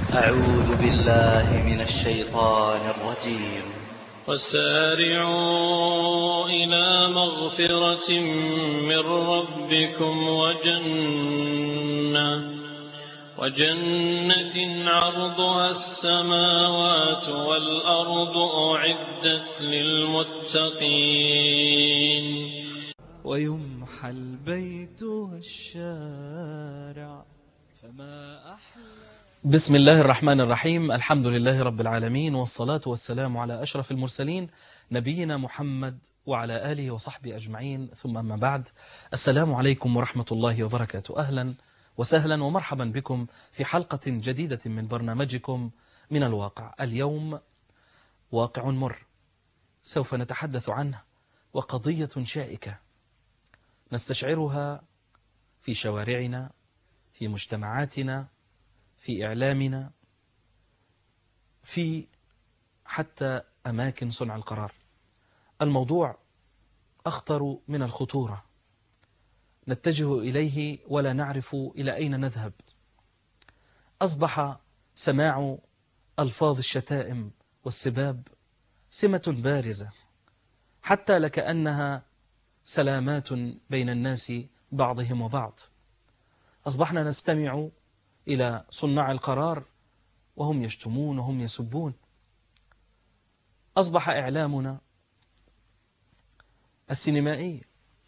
أعوذ بالله من الشيطان الرجيم. وسارعوا إلى مغفرة من ربكم وجنة عرضها السماوات والأرض أعدت للمتقين. ويمحى البيت والشارع فما أحلى. بسم الله الرحمن الرحيم. الحمد لله رب العالمين، والصلاة والسلام على أشرف المرسلين نبينا محمد وعلى آله وصحبه أجمعين، ثم أما بعد. السلام عليكم ورحمة الله وبركاته. أهلا وسهلا ومرحبا بكم في حلقة جديدة من برنامجكم من الواقع. اليوم واقع مر سوف نتحدث عنه، وقضية شائكة نستشعرها في شوارعنا، في مجتمعاتنا، في إعلامنا، في حتى أماكن صنع القرار. الموضوع أخطر من الخطورة، نتجه إليه ولا نعرف إلى أين نذهب. أصبح سماع ألفاظ الشتائم والسباب سمة بارزة، حتى لكأنها سلامات بين الناس بعضهم وبعض. أصبحنا نستمع إلى صناع القرار وهم يشتمون وهم يسبون. أصبح إعلامنا السينمائي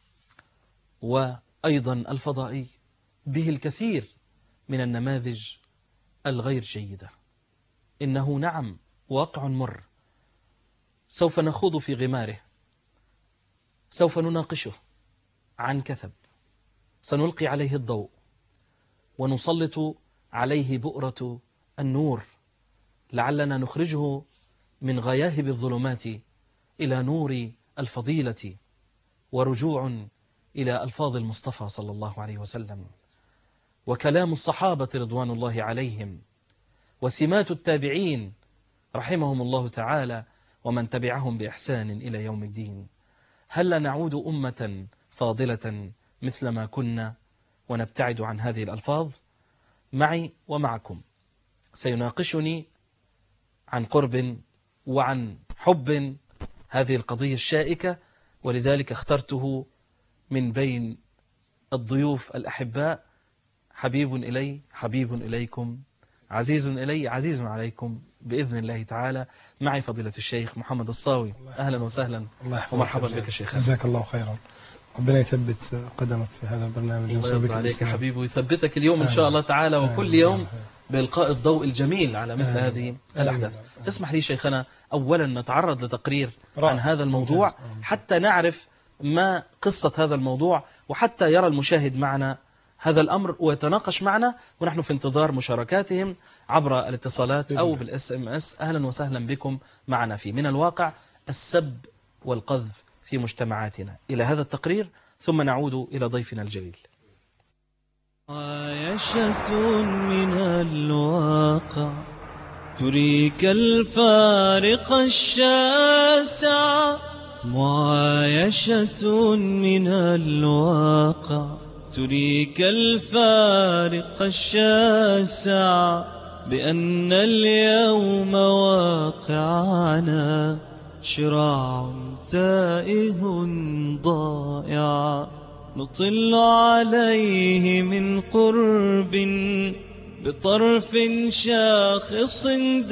وأيضا الفضائي به الكثير من النماذج الغير جيدة. إنه نعم واقع مر، سوف نخوض في غماره، سوف نناقشه عن كثب، سنلقي عليه الضوء ونسلط عليه بؤرة النور، لعلنا نخرجه من غياهب الظلمات إلى نور الفضيلة ورجوع إلى ألفاظ المصطفى صلى الله عليه وسلم، وكلام الصحابة رضوان الله عليهم، وسمات التابعين رحمهم الله تعالى، ومن تبعهم بإحسان إلى يوم الدين. هل نعود أمة فاضلة مثل ما كنا ونبتعد عن هذه الألفاظ؟ معي ومعكم سيناقشني عن قرب وعن حب هذه القضية الشائكة، ولذلك اخترته من بين الضيوف الأحباء. حبيب إلي، حبيب إليكم، عزيز إلي، عزيز عليكم بإذن الله تعالى. معي فضيلة الشيخ محمد الصاوي. أهلا وسهلا ومرحبا بك شيخ. جزاك الله خيرا، ربنا يثبت قدمك في هذا البرنامج. الله يرضى عليك حبيبي، ويثبتك اليوم إن شاء الله تعالى، وكل يوم بإلقاء الضوء الجميل على مثل هذه الأحداث. تسمح لي شيخنا أولا نتعرض لتقرير عن هذا الموضوع حتى نعرف ما قصة هذا الموضوع، وحتى يرى المشاهد معنا هذا الأمر ويتناقش معنا، ونحن في انتظار مشاركاتهم عبر الاتصالات أو بالSMS. أهلا وسهلا بكم معنا في من الواقع، السب والقذف في مجتمعاتنا. إلى هذا التقرير ثم نعود إلى ضيفنا الجليل. معايشة من الواقع تريك الفارق الشاسع، معايشة من الواقع تريك الفارق الشاسع، بأن اليوم واقعنا شراع تائه ضائع، نطل عليه من قرب بطرف شاخص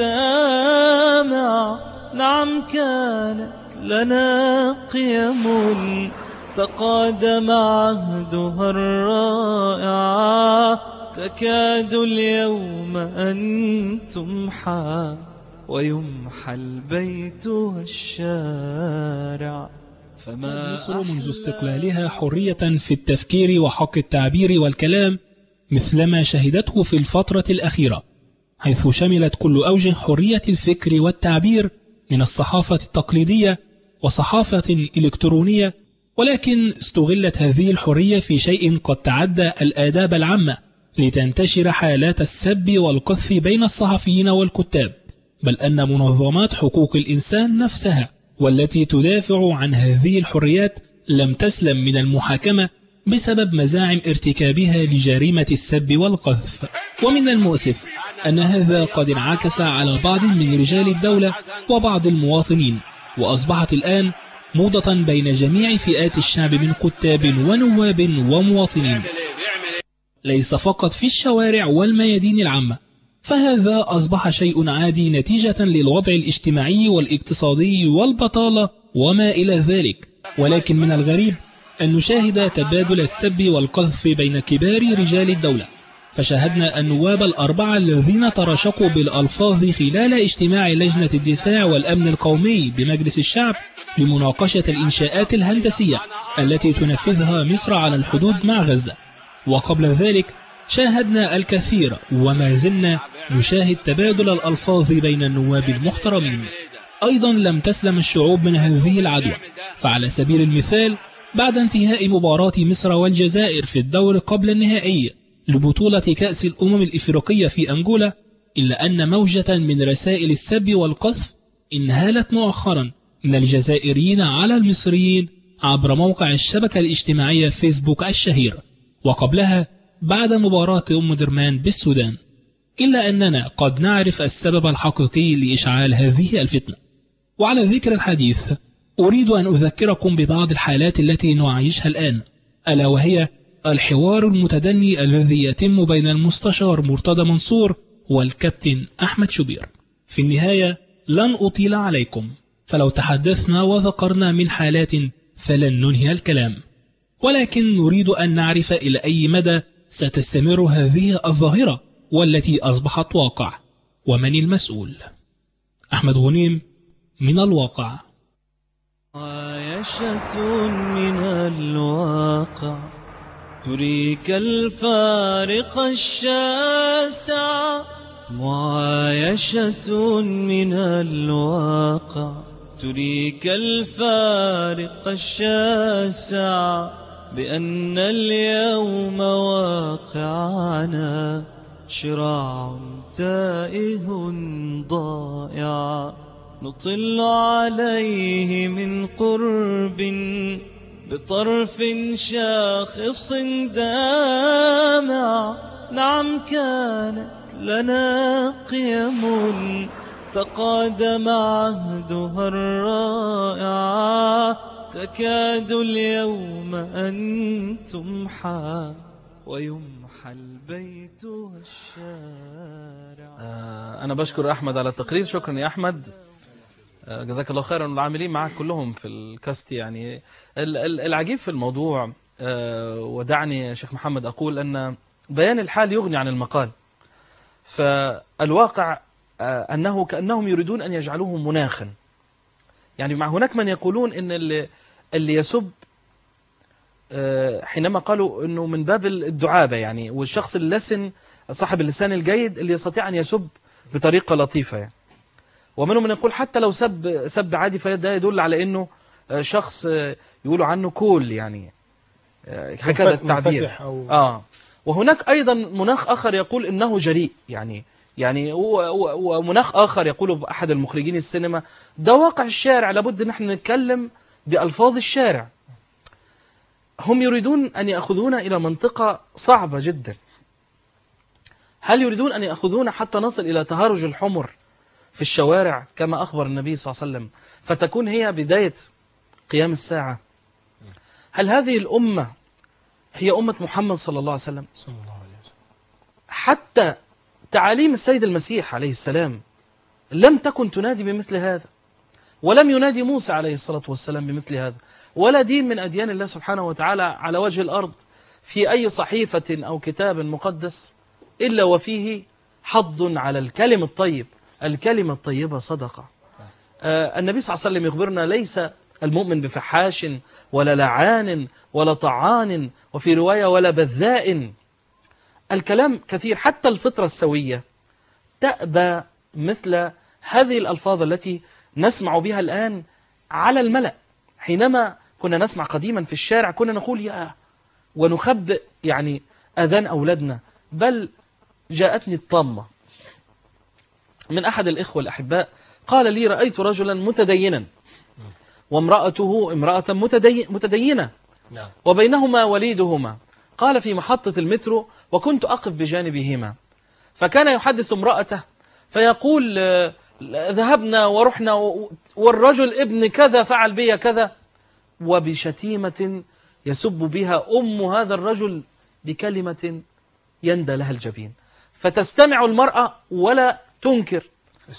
دامع. نعم كانت لنا قيم تقادم عهدها الرائع، تكاد اليوم أن تمحى ويمحى البيت والشارع. مصر منذ استقلالها حرية في التفكير وحق التعبير والكلام مثلما شهدته في الفترة الأخيرة، حيث شملت كل أوجه حرية الفكر والتعبير من الصحافة التقليدية وصحافة إلكترونية، ولكن استغلت هذه الحرية في شيء قد تعدى الآداب العامة لتنتشر حالات السب والقذف بين الصحفيين والكتاب، بل أن منظمات حقوق الإنسان نفسها والتي تدافع عن هذه الحريات لم تسلم من المحاكمة بسبب مزاعم ارتكابها لجريمة السب والقذف. ومن المؤسف أن هذا قد انعكس على بعض من رجال الدولة وبعض المواطنين، وأصبحت الآن موضة بين جميع فئات الشعب من كتاب ونواب ومواطنين، ليس فقط في الشوارع والميادين العامة، فهذا أصبح شيء عادي نتيجة للوضع الاجتماعي والاقتصادي والبطالة وما إلى ذلك. ولكن من الغريب أن نشاهد تبادل السب والقذف بين كبار رجال الدولة، فشاهدنا النواب الأربعة الذين تراشقوا بالألفاظ خلال اجتماع لجنة الدفاع والأمن القومي بمجلس الشعب لمناقشة الإنشاءات الهندسية التي تنفذها مصر على الحدود مع غزة. وقبل ذلك شاهدنا الكثير وما زلنا نشاهد تبادل الألفاظ بين النواب المحترمين. أيضا لم تسلم الشعوب من هذه العدوى، فعلى سبيل المثال بعد انتهاء مباراة مصر والجزائر في الدور قبل النهائي لبطولة كأس الأمم الإفريقية في أنجولا، إلا أن موجة من رسائل السب والقذف انهالت مؤخرا من الجزائريين على المصريين عبر موقع الشبكة الاجتماعية فيسبوك الشهير، وقبلها بعد مباراة أم درمان بالسودان. إلا أننا قد نعرف السبب الحقيقي لإشعال هذه الفتنة. وعلى ذكر الحديث أريد أن أذكركم ببعض الحالات التي نعيشها الآن، ألا وهي الحوار المتدني الذي يتم بين المستشار مرتضى منصور والكابتن أحمد شوبير. في النهاية لن أطيل عليكم، فلو تحدثنا وذكرنا من حالات فلن ننهي الكلام، ولكن نريد أن نعرف إلى أي مدى ستستمر هذه الظاهرة والتي أصبحت واقع، ومن المسؤول. أحمد غنيم من الواقع. عايشة من الواقع تريك الفارق الشاسع، معايشة من الواقع تريك الفارق الشاسع، بأن اليوم واقعنا شراع تائه ضائع، نطل عليه من قرب بطرف شاخص دامع. نعم كانت لنا قيم تقادم عهدها الرائع، تكاد اليوم أن تمحى ويمحى البيت والشارع. أنا بشكر أحمد على التقرير. شكرا يا أحمد، جزاك الله خيرا. والعاملين معك كلهم في الكاست. يعني العجيب في الموضوع، ودعني يا شيخ محمد أقول أن بيان الحال يغني عن المقال. فالواقع أنه كأنهم يريدون أن يجعلوه مناخا. يعني مع هناك من يقولون أن اللي يسب حينما قالوا أنه من باب الدعابة، يعني والشخص اللسن صاحب اللسان الجيد اللي يستطيع أن يسب بطريقة لطيفة يعني. ومنهم من يقول حتى لو سب عادي فده يدل على أنه شخص يقولوا عنه كول، يعني هكذا التعبير. وهناك أيضا مناخ آخر يقول إنه جريء، يعني ومناخ آخر يقول أحد المخرجين السينما ده واقع الشارع، لابد نحن نتكلم بألفاظ الشارع. هم يريدون أن يأخذونا إلى منطقة صعبة جدا. هل يريدون أن يأخذونا حتى نصل إلى تهارج الحمر في الشوارع كما أخبر النبي صلى الله عليه وسلم، فتكون هي بداية قيام الساعة؟ هل هذه الأمة هي أمة محمد صلى الله عليه وسلم؟ حتى تعاليم السيد المسيح عليه السلام لم تكن تنادي بمثل هذا، ولم ينادي موسى عليه الصلاة والسلام بمثل هذا، ولا دين من أديان الله سبحانه وتعالى على وجه الأرض في أي صحيفة أو كتاب مقدس إلا وفيه حض على الكلم الطيب. الكلمة الطيبة صدقة. النبي صلى الله عليه وسلم يخبرنا ليس المؤمن بفحاش ولا لعان ولا طعان، وفي رواية ولا بذاء. الكلام كثير، حتى الفطرة السوية تأبى مثل هذه الألفاظ التي نسمع بها الآن على الملأ. حينما كنا نسمع قديما في الشارع كنا نقول يا ونخبئ يعني أذان أولادنا. بل جاءتني الطامة من أحد الإخوة الأحباء قال لي رأيت رجلا متدينا وامرأته امرأة متدينة وبينهما وليدهما. قال في محطة المترو وكنت أقف بجانبهما، فكان يحدث امرأته فيقول ذهبنا ورحنا والرجل ابن كذا فعل بي كذا، وبشتيمة يسب بها أم هذا الرجل بكلمة يندى لها الجبين، فتستمع المرأة ولا تنكر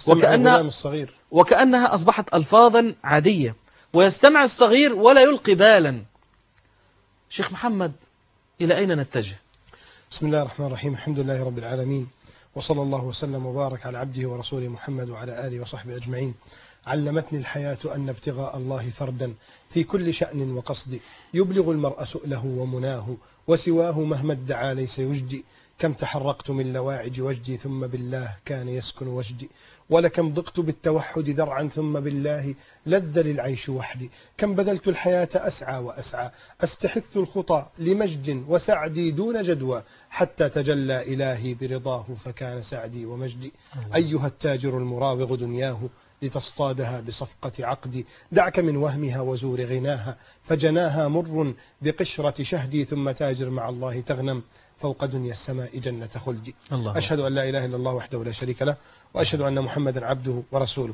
وكأنها أصبحت ألفاظا عادية، ويستمع الصغير ولا يلقي بالا. شيخ محمد، إلى أين نتجه؟ بسم الله الرحمن الرحيم، الحمد لله رب العالمين، وصلى الله وسلم وبارك على عبده ورسوله محمد وعلى آله وصحبه أجمعين. علمتني الحياة أن ابتغاء الله فردا في كل شأن وقصد، يبلغ المرء سؤله ومناه، وسواه مهما ادعى ليس يجدي. كم تحرقت من لواعج وجدي، ثم بالله كان يسكن وجدي. ولكم ضقت بالتوحد ذرعا، ثم بالله لذ للعيش وحدي. كم بذلت الحياة أسعى وأسعى، أستحث الخطى لمجد وسعدي دون جدوى، حتى تجلى إلهي برضاه فكان سعدي ومجدي. أيها التاجر المراوغ دنياه، لتصطادها بصفقة عقدي. دعك من وهمها وزور غناها، فجناها مر بقشرة شهدي. ثم تاجر مع الله تغنم، فوق دنيا السماء جنة خلدي. أشهد أن لا إله إلا الله وحده لا شريك له، وأشهد أن محمدا عبده ورسوله.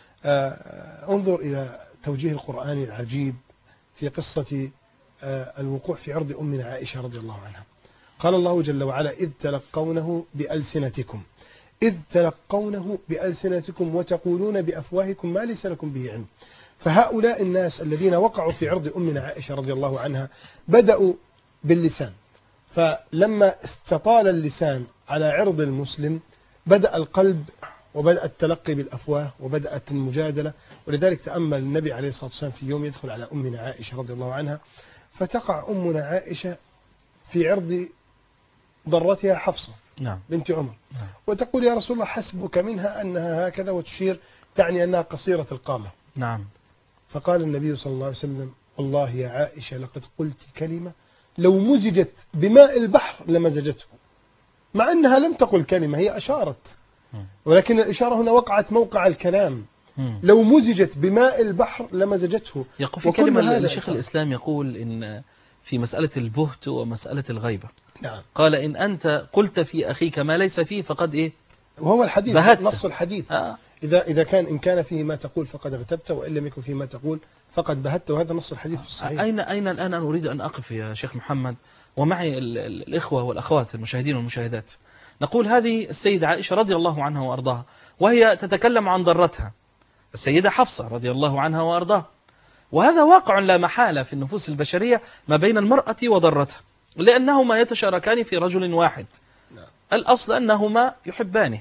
انظر إلى توجيه القرآن العجيب في قصة الوقوع في عرض أمنا عائشة رضي الله عنها. قال الله جل وعلا: إذ تلقونه بألسنتكم، إذ تلقونه بألسنتكم وتقولون بأفواهكم ما ليس لكم به علم. فهؤلاء الناس الذين وقعوا في عرض أمنا عائشة رضي الله عنها بدأوا باللسان، فلما استطال اللسان على عرض المسلم بدأ القلب وبدأ التلقي بالأفواه وبدأت المجادلة. ولذلك تأمل النبي عليه الصلاة والسلام في يوم يدخل على أمنا عائشة رضي الله عنها، فتقع أمنا عائشة في عرض ضرتها حفصة بنت عمر، وتقول: يا رسول الله، حسبك منها أنها هكذا، وتشير تعني أنها قصيرة القامة. فقال النبي صلى الله عليه وسلم: والله يا عائشة لقد قلت كلمة لو مزجت بماء البحر لمزجته. مع أنها لم تقل كلمة، هي أشارت، ولكن الإشارة هنا وقعت موقع الكلام. لو مزجت بماء البحر لمزجته. يقول في كلمة الشيخ الإسلام يقول إن في مسألة البهت ومسألة الغيبة، قال: إن أنت قلت في أخيك ما ليس فيه فقد إيه، وهو الحديث بهت. نص الحديث إذا كان فيه ما تقول فقد اغتبت، وإن لم يكن فيه ما تقول فقد بهت، وهذا نص الحديث في الصحيح. أين الآن أنا أريد أن أقف يا شيخ محمد ومعي الإخوة والأخوات المشاهدين والمشاهدات. نقول هذه السيدة عائشة رضي الله عنها وأرضاها، وهي تتكلم عن ضرتها السيدة حفصة رضي الله عنها وأرضاها، وهذا واقع لا محالة في النفوس البشرية ما بين المرأة وضرتها، لأنهما يتشاركان في رجل واحد. الأصل أنهما يحبانه،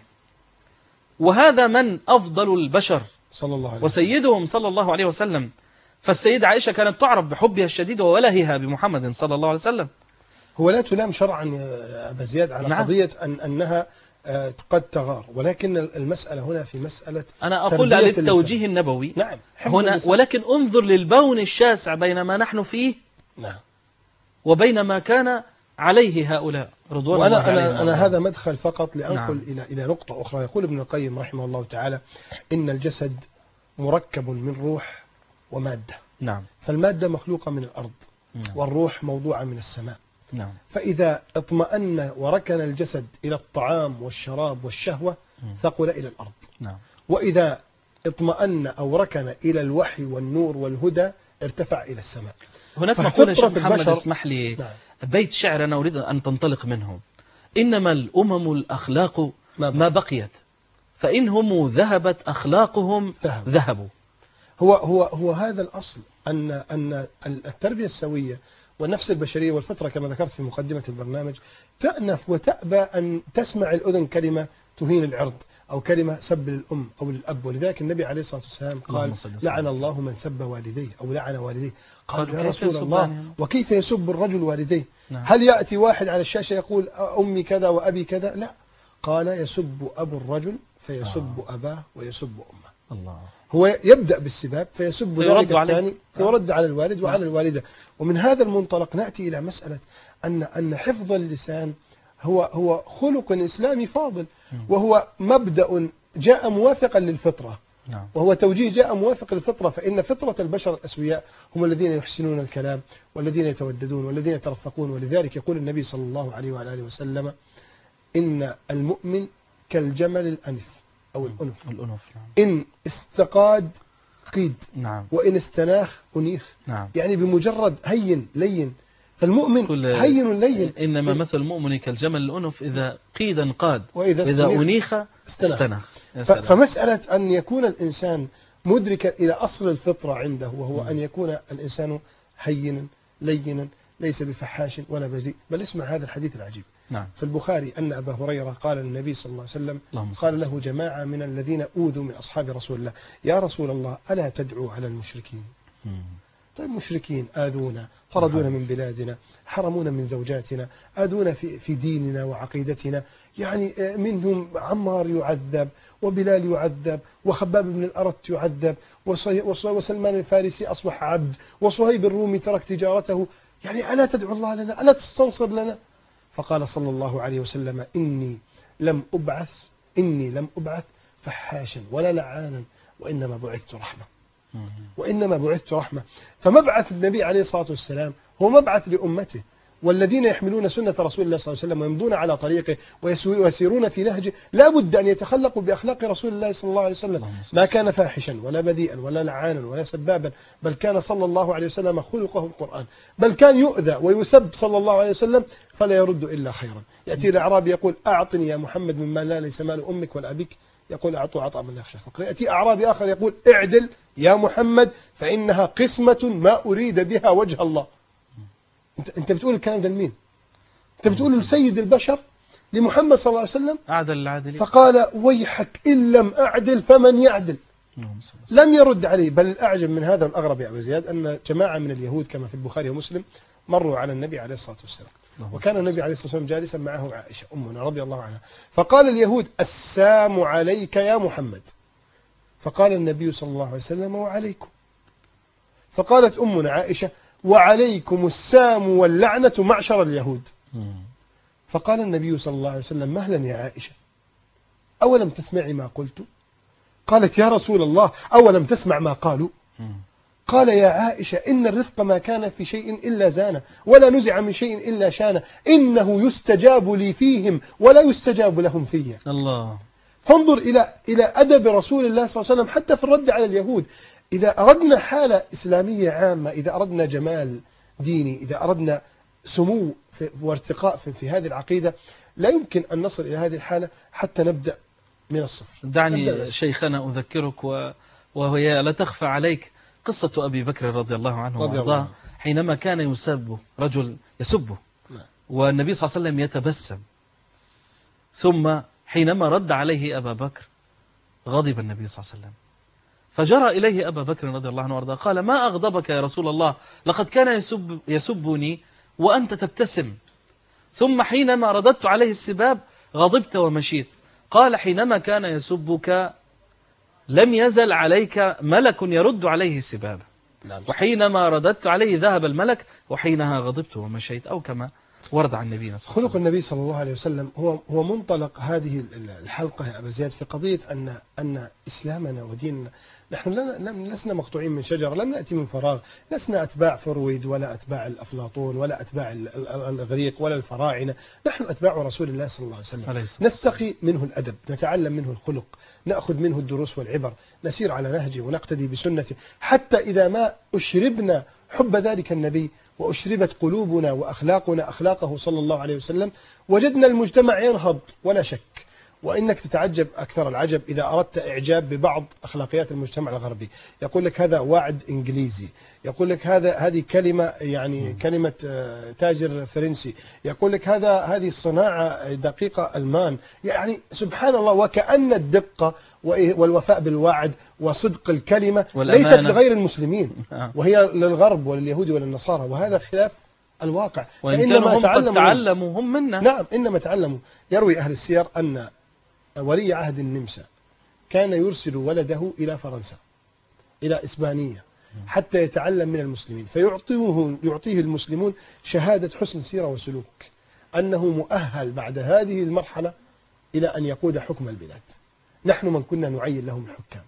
وهذا من أفضل البشر صلى الله عليه وسيدهم صلى الله عليه وسلم. فالسيدة عائشة كانت تعرف بحبها الشديد وولهها بمحمد صلى الله عليه وسلم. هو لا تلام شرعا يا أبا زياد على قضية أنها قد تغار، ولكن المسألة هنا في مسألة أنا أقول للتوجيه النبوي هنا، ولكن انظر للبون الشاسع بين ما نحن فيه وبين ما كان عليه هؤلاء رضوان الله عليهم. أنا هذا مدخل فقط لأنقل إلى نقطة أخرى. يقول ابن القيم رحمه الله تعالى: إن الجسد مركب من روح ومادة. فالمادة مخلوقة من الأرض، والروح موضوعة من السماء. فإذا اطمأن وركن الجسد إلى الطعام والشراب والشهوة ثقل إلى الأرض. وإذا اطمأن أو ركن إلى الوحي والنور والهدى ارتفع إلى السماء. هناك مقولة شيخ محمد، اسمح لي، بيت شعر أنا أريد أن تنطلق منه: إنما الأمم الأخلاق ما بقيت، فإنهم ذهبت أخلاقهم ذهبوا. هو هذا الأصل، أن التربية السوية والنفس البشرية والفطرة كما ذكرت في مقدمة البرنامج تأنف وتأبى أن تسمع الأذن كلمة تهين العرض أو كلمة سب للأم أو للأب. ولذلك النبي عليه الصلاة والسلام قال: لعن الله من سب والديه أو لعن والديه. قال: يا رسول الله، وكيف يسب الرجل والديه؟ هل يأتي واحد على الشاشة يقول أمي كذا وأبي كذا؟ لا، قال: يسب أبو الرجل فيسب أباه ويسب أمه. هو يبدأ بالسباب فيسب ذلك الثاني فيرد على الوالد وعلى الوالدة. ومن هذا المنطلق نأتي إلى مسألة أن حفظ اللسان هو خلق إسلامي فاضل، وهو مبدأ جاء موافقا للفطرة، وهو توجيه جاء موافق للفطرة. فإن فطرة البشر الأسوياء هم الذين يحسنون الكلام والذين يتوددون والذين يترفقون. ولذلك يقول النبي صلى الله عليه وعلى آله وسلم: إن المؤمن كالجمل الأنف أو الأنف، الأنف نعم. إن استقاد قيد، نعم. وإن استناخ أنيخ. نعم. يعني بمجرد هين لين، فالمؤمن هين لين. إنما مثل المؤمن كالجمل الأنف، إذا قيدا قاد وإذا أنيخ استنخ. فمسألة أن يكون الإنسان مدركا إلى أصل الفطرة عنده، وهو أن يكون الإنسان هينا لينا، ليس بفحاش ولا بذيء. بل اسمع هذا الحديث العجيب. نعم. في البخاري أن أبا هريرة قال للنبي صلى الله عليه وسلم، قال له جماعة من الذين أوذوا من أصحاب رسول الله: يا رسول الله ألا تدعو على المشركين؟ طيب مشركين آذونا، طردونا من بلادنا، حرمونا من زوجاتنا، آذونا في ديننا وعقيدتنا، يعني منهم عمار يعذب، وبلال يعذب، وخباب بن الأرت يعذب، وسلمان الفارسي أصبح عبد، وصهيب الرومي ترك تجارته، يعني ألا تدعو الله لنا؟ ألا تستنصر لنا؟ فقال صلى الله عليه وسلم: إني لم أبعث فحاشا ولا لعانا، وإنما بعثت رحمة. وإنما بعثت رحمة. فمبعث النبي عليه الصلاة والسلام هو مبعث لأمته، والذين يحملون سنة رسول الله صلى الله عليه وسلم ويمضون على طريقه ويسيرون في نهجه لا بد أن يتخلقوا بأخلاق رسول الله صلى الله عليه وسلم. ما كان فاحشا ولا بذيئا ولا لعانا ولا سبابا، بل كان صلى الله عليه وسلم خلقه القرآن، بل كان يؤذى ويسب صلى الله عليه وسلم فلا يرد إلا خيرا. يأتي الأعرابي يقول: أعطني يا محمد مما لا ليس مال أمك ولا أبيك، يقول: أعطوا عطاء من يخشى الفقر. يأتي أعرابي آخر يقول: اعدل يا محمد فإنها قسمة ما أريد بها وجه الله. أنت بتقول الكلام ده لمين؟ أنت بتقول لسيد البشر، لمحمد صلى الله عليه وسلم، أعدل العادلين. فقال: ويحك إن لم أعدل فمن يعدل؟ لم يرد عليه. بل الأعجب من هذا والأغرب يا أبو زياد أن جماعة من اليهود كما في البخاري ومسلم مروا على النبي عليه الصلاة والسلام، وكان النبي عليه الصلاة والسلام جالسا معه عائشة أمنا رضي الله عنها، فقال اليهود: السام عليك يا محمد. فقال النبي صلى الله عليه وسلم: وعليكم. فقالت أمنا عائشة: وعليكم السام واللعنة معشر اليهود. فقال النبي صلى الله عليه وسلم: مهلا يا عائشة، أولم تسمعي ما قلت؟ قالت: يا رسول الله أولم تسمع ما قالوا؟ قال: يا عائشة إن الرفق ما كان في شيء إلا زانه، ولا نزع من شيء إلا شانه، إنه يستجاب لي فيهم ولا يستجاب لهم في. الله. فانظر إلى أدب رسول الله صلى الله عليه وسلم حتى في الرد على اليهود. إذا أردنا حالة إسلامية عامة، إذا أردنا جمال ديني، إذا أردنا سمو وارتقاء في هذه العقيدة، لا يمكن أن نصل إلى هذه الحالة حتى نبدأ من الصفر. دعني شيخنا أذكرك وهي لا تخفى عليك قصة أبي بكر رضي الله عنه وارضاه، حينما كان رجل يسبه، والنبي صلى الله عليه وسلم يتبسم، ثم حينما رد عليه أبا بكر غضب النبي صلى الله عليه وسلم، فجرى إليه أبا بكر رضي الله عنه وارضاه قال: ما أغضبك يا رسول الله؟ لقد كان يسبني وأنت تبتسم، ثم حينما رددت عليه السباب غضبت ومشيت. قال: حينما كان يسبك لم يزل عليك ملك يرد عليه السباب، وحينما رددت عليه ذهب الملك، وحينها غضبت ومشيت، أو كما ورد عن النبي صلى الله عليه وسلم. خلق النبي صلى الله عليه وسلم هو منطلق هذه الحلقة يا أبا زياد في قضية أن إسلامنا وديننا، نحن لسنا مقطوعين من شجرة، لم نأتي من فراغ، لسنا أتباع فرويد ولا أتباع الأفلاطون ولا أتباع الإغريق ولا الفراعنة، نحن أتباع رسول الله صلى الله عليه وسلم، نستقي منه الأدب، نتعلم منه الخلق، نأخذ منه الدروس والعبر، نسير على نهجه ونقتدي بسنته، حتى إذا ما أشربنا حب ذلك النبي وأشربت قلوبنا وأخلاقنا أخلاقه صلى الله عليه وسلم، وجدنا المجتمع ينهض ولا شك. وإنك تتعجب أكثر العجب إذا أردت إعجاب ببعض أخلاقيات المجتمع الغربي، يقول لك هذا واعد إنجليزي، يقول لك هذه كلمة يعني كلمة تاجر فرنسي، يقول لك هذه صناعة دقيقة ألمان، يعني سبحان الله، وكأن الدقة والوفاء بالوعد وصدق الكلمة ليست لغير المسلمين، وهي للغرب ولليهود وللنصارى، وهذا خلاف الواقع. فإنما تعلموا هم منا. نعم، إنما تعلموا. يروي أهل السير أن ولي عهد النمسا كان يرسل ولده إلى فرنسا، إلى إسبانية، حتى يتعلم من المسلمين، فيعطيه المسلمون شهادة حسن سيرة وسلوك، أنه مؤهل بعد هذه المرحلة إلى أن يقود حكم البلاد. نحن من كنا نعين لهم الحكام،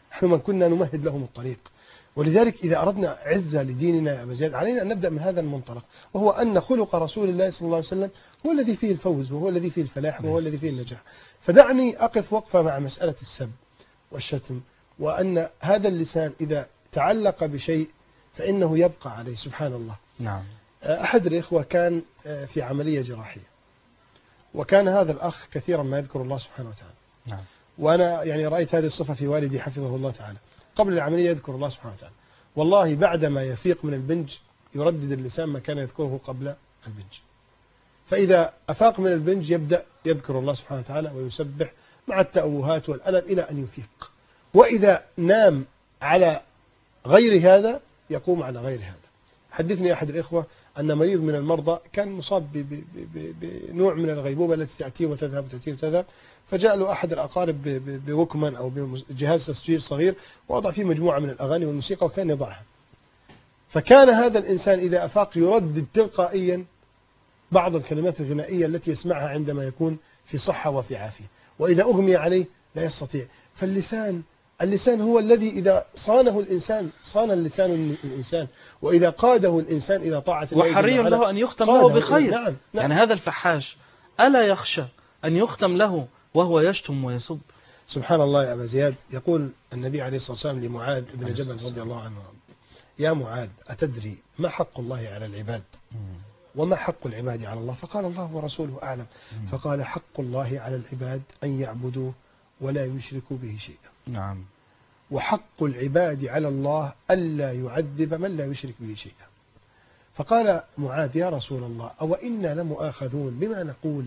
نحن من كنا نمهد لهم الطريق. ولذلك إذا أردنا عزة لديننا يا أبا زياد علينا أن نبدأ من هذا المنطلق، وهو أن خلق رسول الله صلى الله عليه وسلم هو الذي فيه الفوز، وهو الذي فيه الفلاح، وهو الذي فيه النجاح. فدعني أقف وقفة مع مسألة السب والشتم، وأن هذا اللسان إذا تعلق بشيء فإنه يبقى عليه. سبحان الله. نعم. أحد الإخوة كان في عملية جراحية، وكان هذا الأخ كثيرا ما يذكر الله سبحانه وتعالى. نعم. وأنا يعني رأيت هذه الصفة في والدي حفظه الله تعالى، قبل العملية يذكر الله سبحانه وتعالى، والله بعدما يفيق من البنج يردد اللسان ما كان يذكره قبل البنج. فإذا أفاق من البنج يبدأ يذكر الله سبحانه وتعالى ويسبح مع التأوهات والألم إلى أن يفيق. وإذا نام على غير هذا يقوم على غير هذا. حدثني أحد الإخوة أن مريض من المرضى كان مصاب بنوع من الغيبوبة التي تأتيه وتذهب وتأتيه وتذهب، فجاء له أحد الأقارب بوكمان أو بجهاز تسجيل صغير ووضع فيه مجموعة من الأغاني والموسيقى وكان يضعها. فكان هذا الإنسان إذا أفاق يردد تلقائيا بعض الكلمات الغنائية التي يسمعها عندما يكون في صحة وفي عافية، وإذا أغمي عليه لا يستطيع. اللسان هو الذي إذا صانه الإنسان صان اللسان الإنسان، وإذا قاده الإنسان إلى طاعة الله وحري له أن يختم له بخير. نعم. يعني هذا الفحاش ألا يخشى أن يختم له وهو يشتم ويسب؟ سبحان الله يا أبا زياد. يقول النبي عليه الصلاة والسلام لمعاذ بن جبل رضي الله عنه: يا معاذ أتدري ما حق الله على العباد وما حق العباد على الله؟ فقال: الله ورسوله أعلم. فقال: حق الله على العباد أن يعبدوه ولا يشركوا به شيئا. نعم. وحق العباد على الله ألا يعذب من لا يشرك به شيئا. فقال معاذ: يا رسول الله أو إنا لمؤاخذون بما نقول؟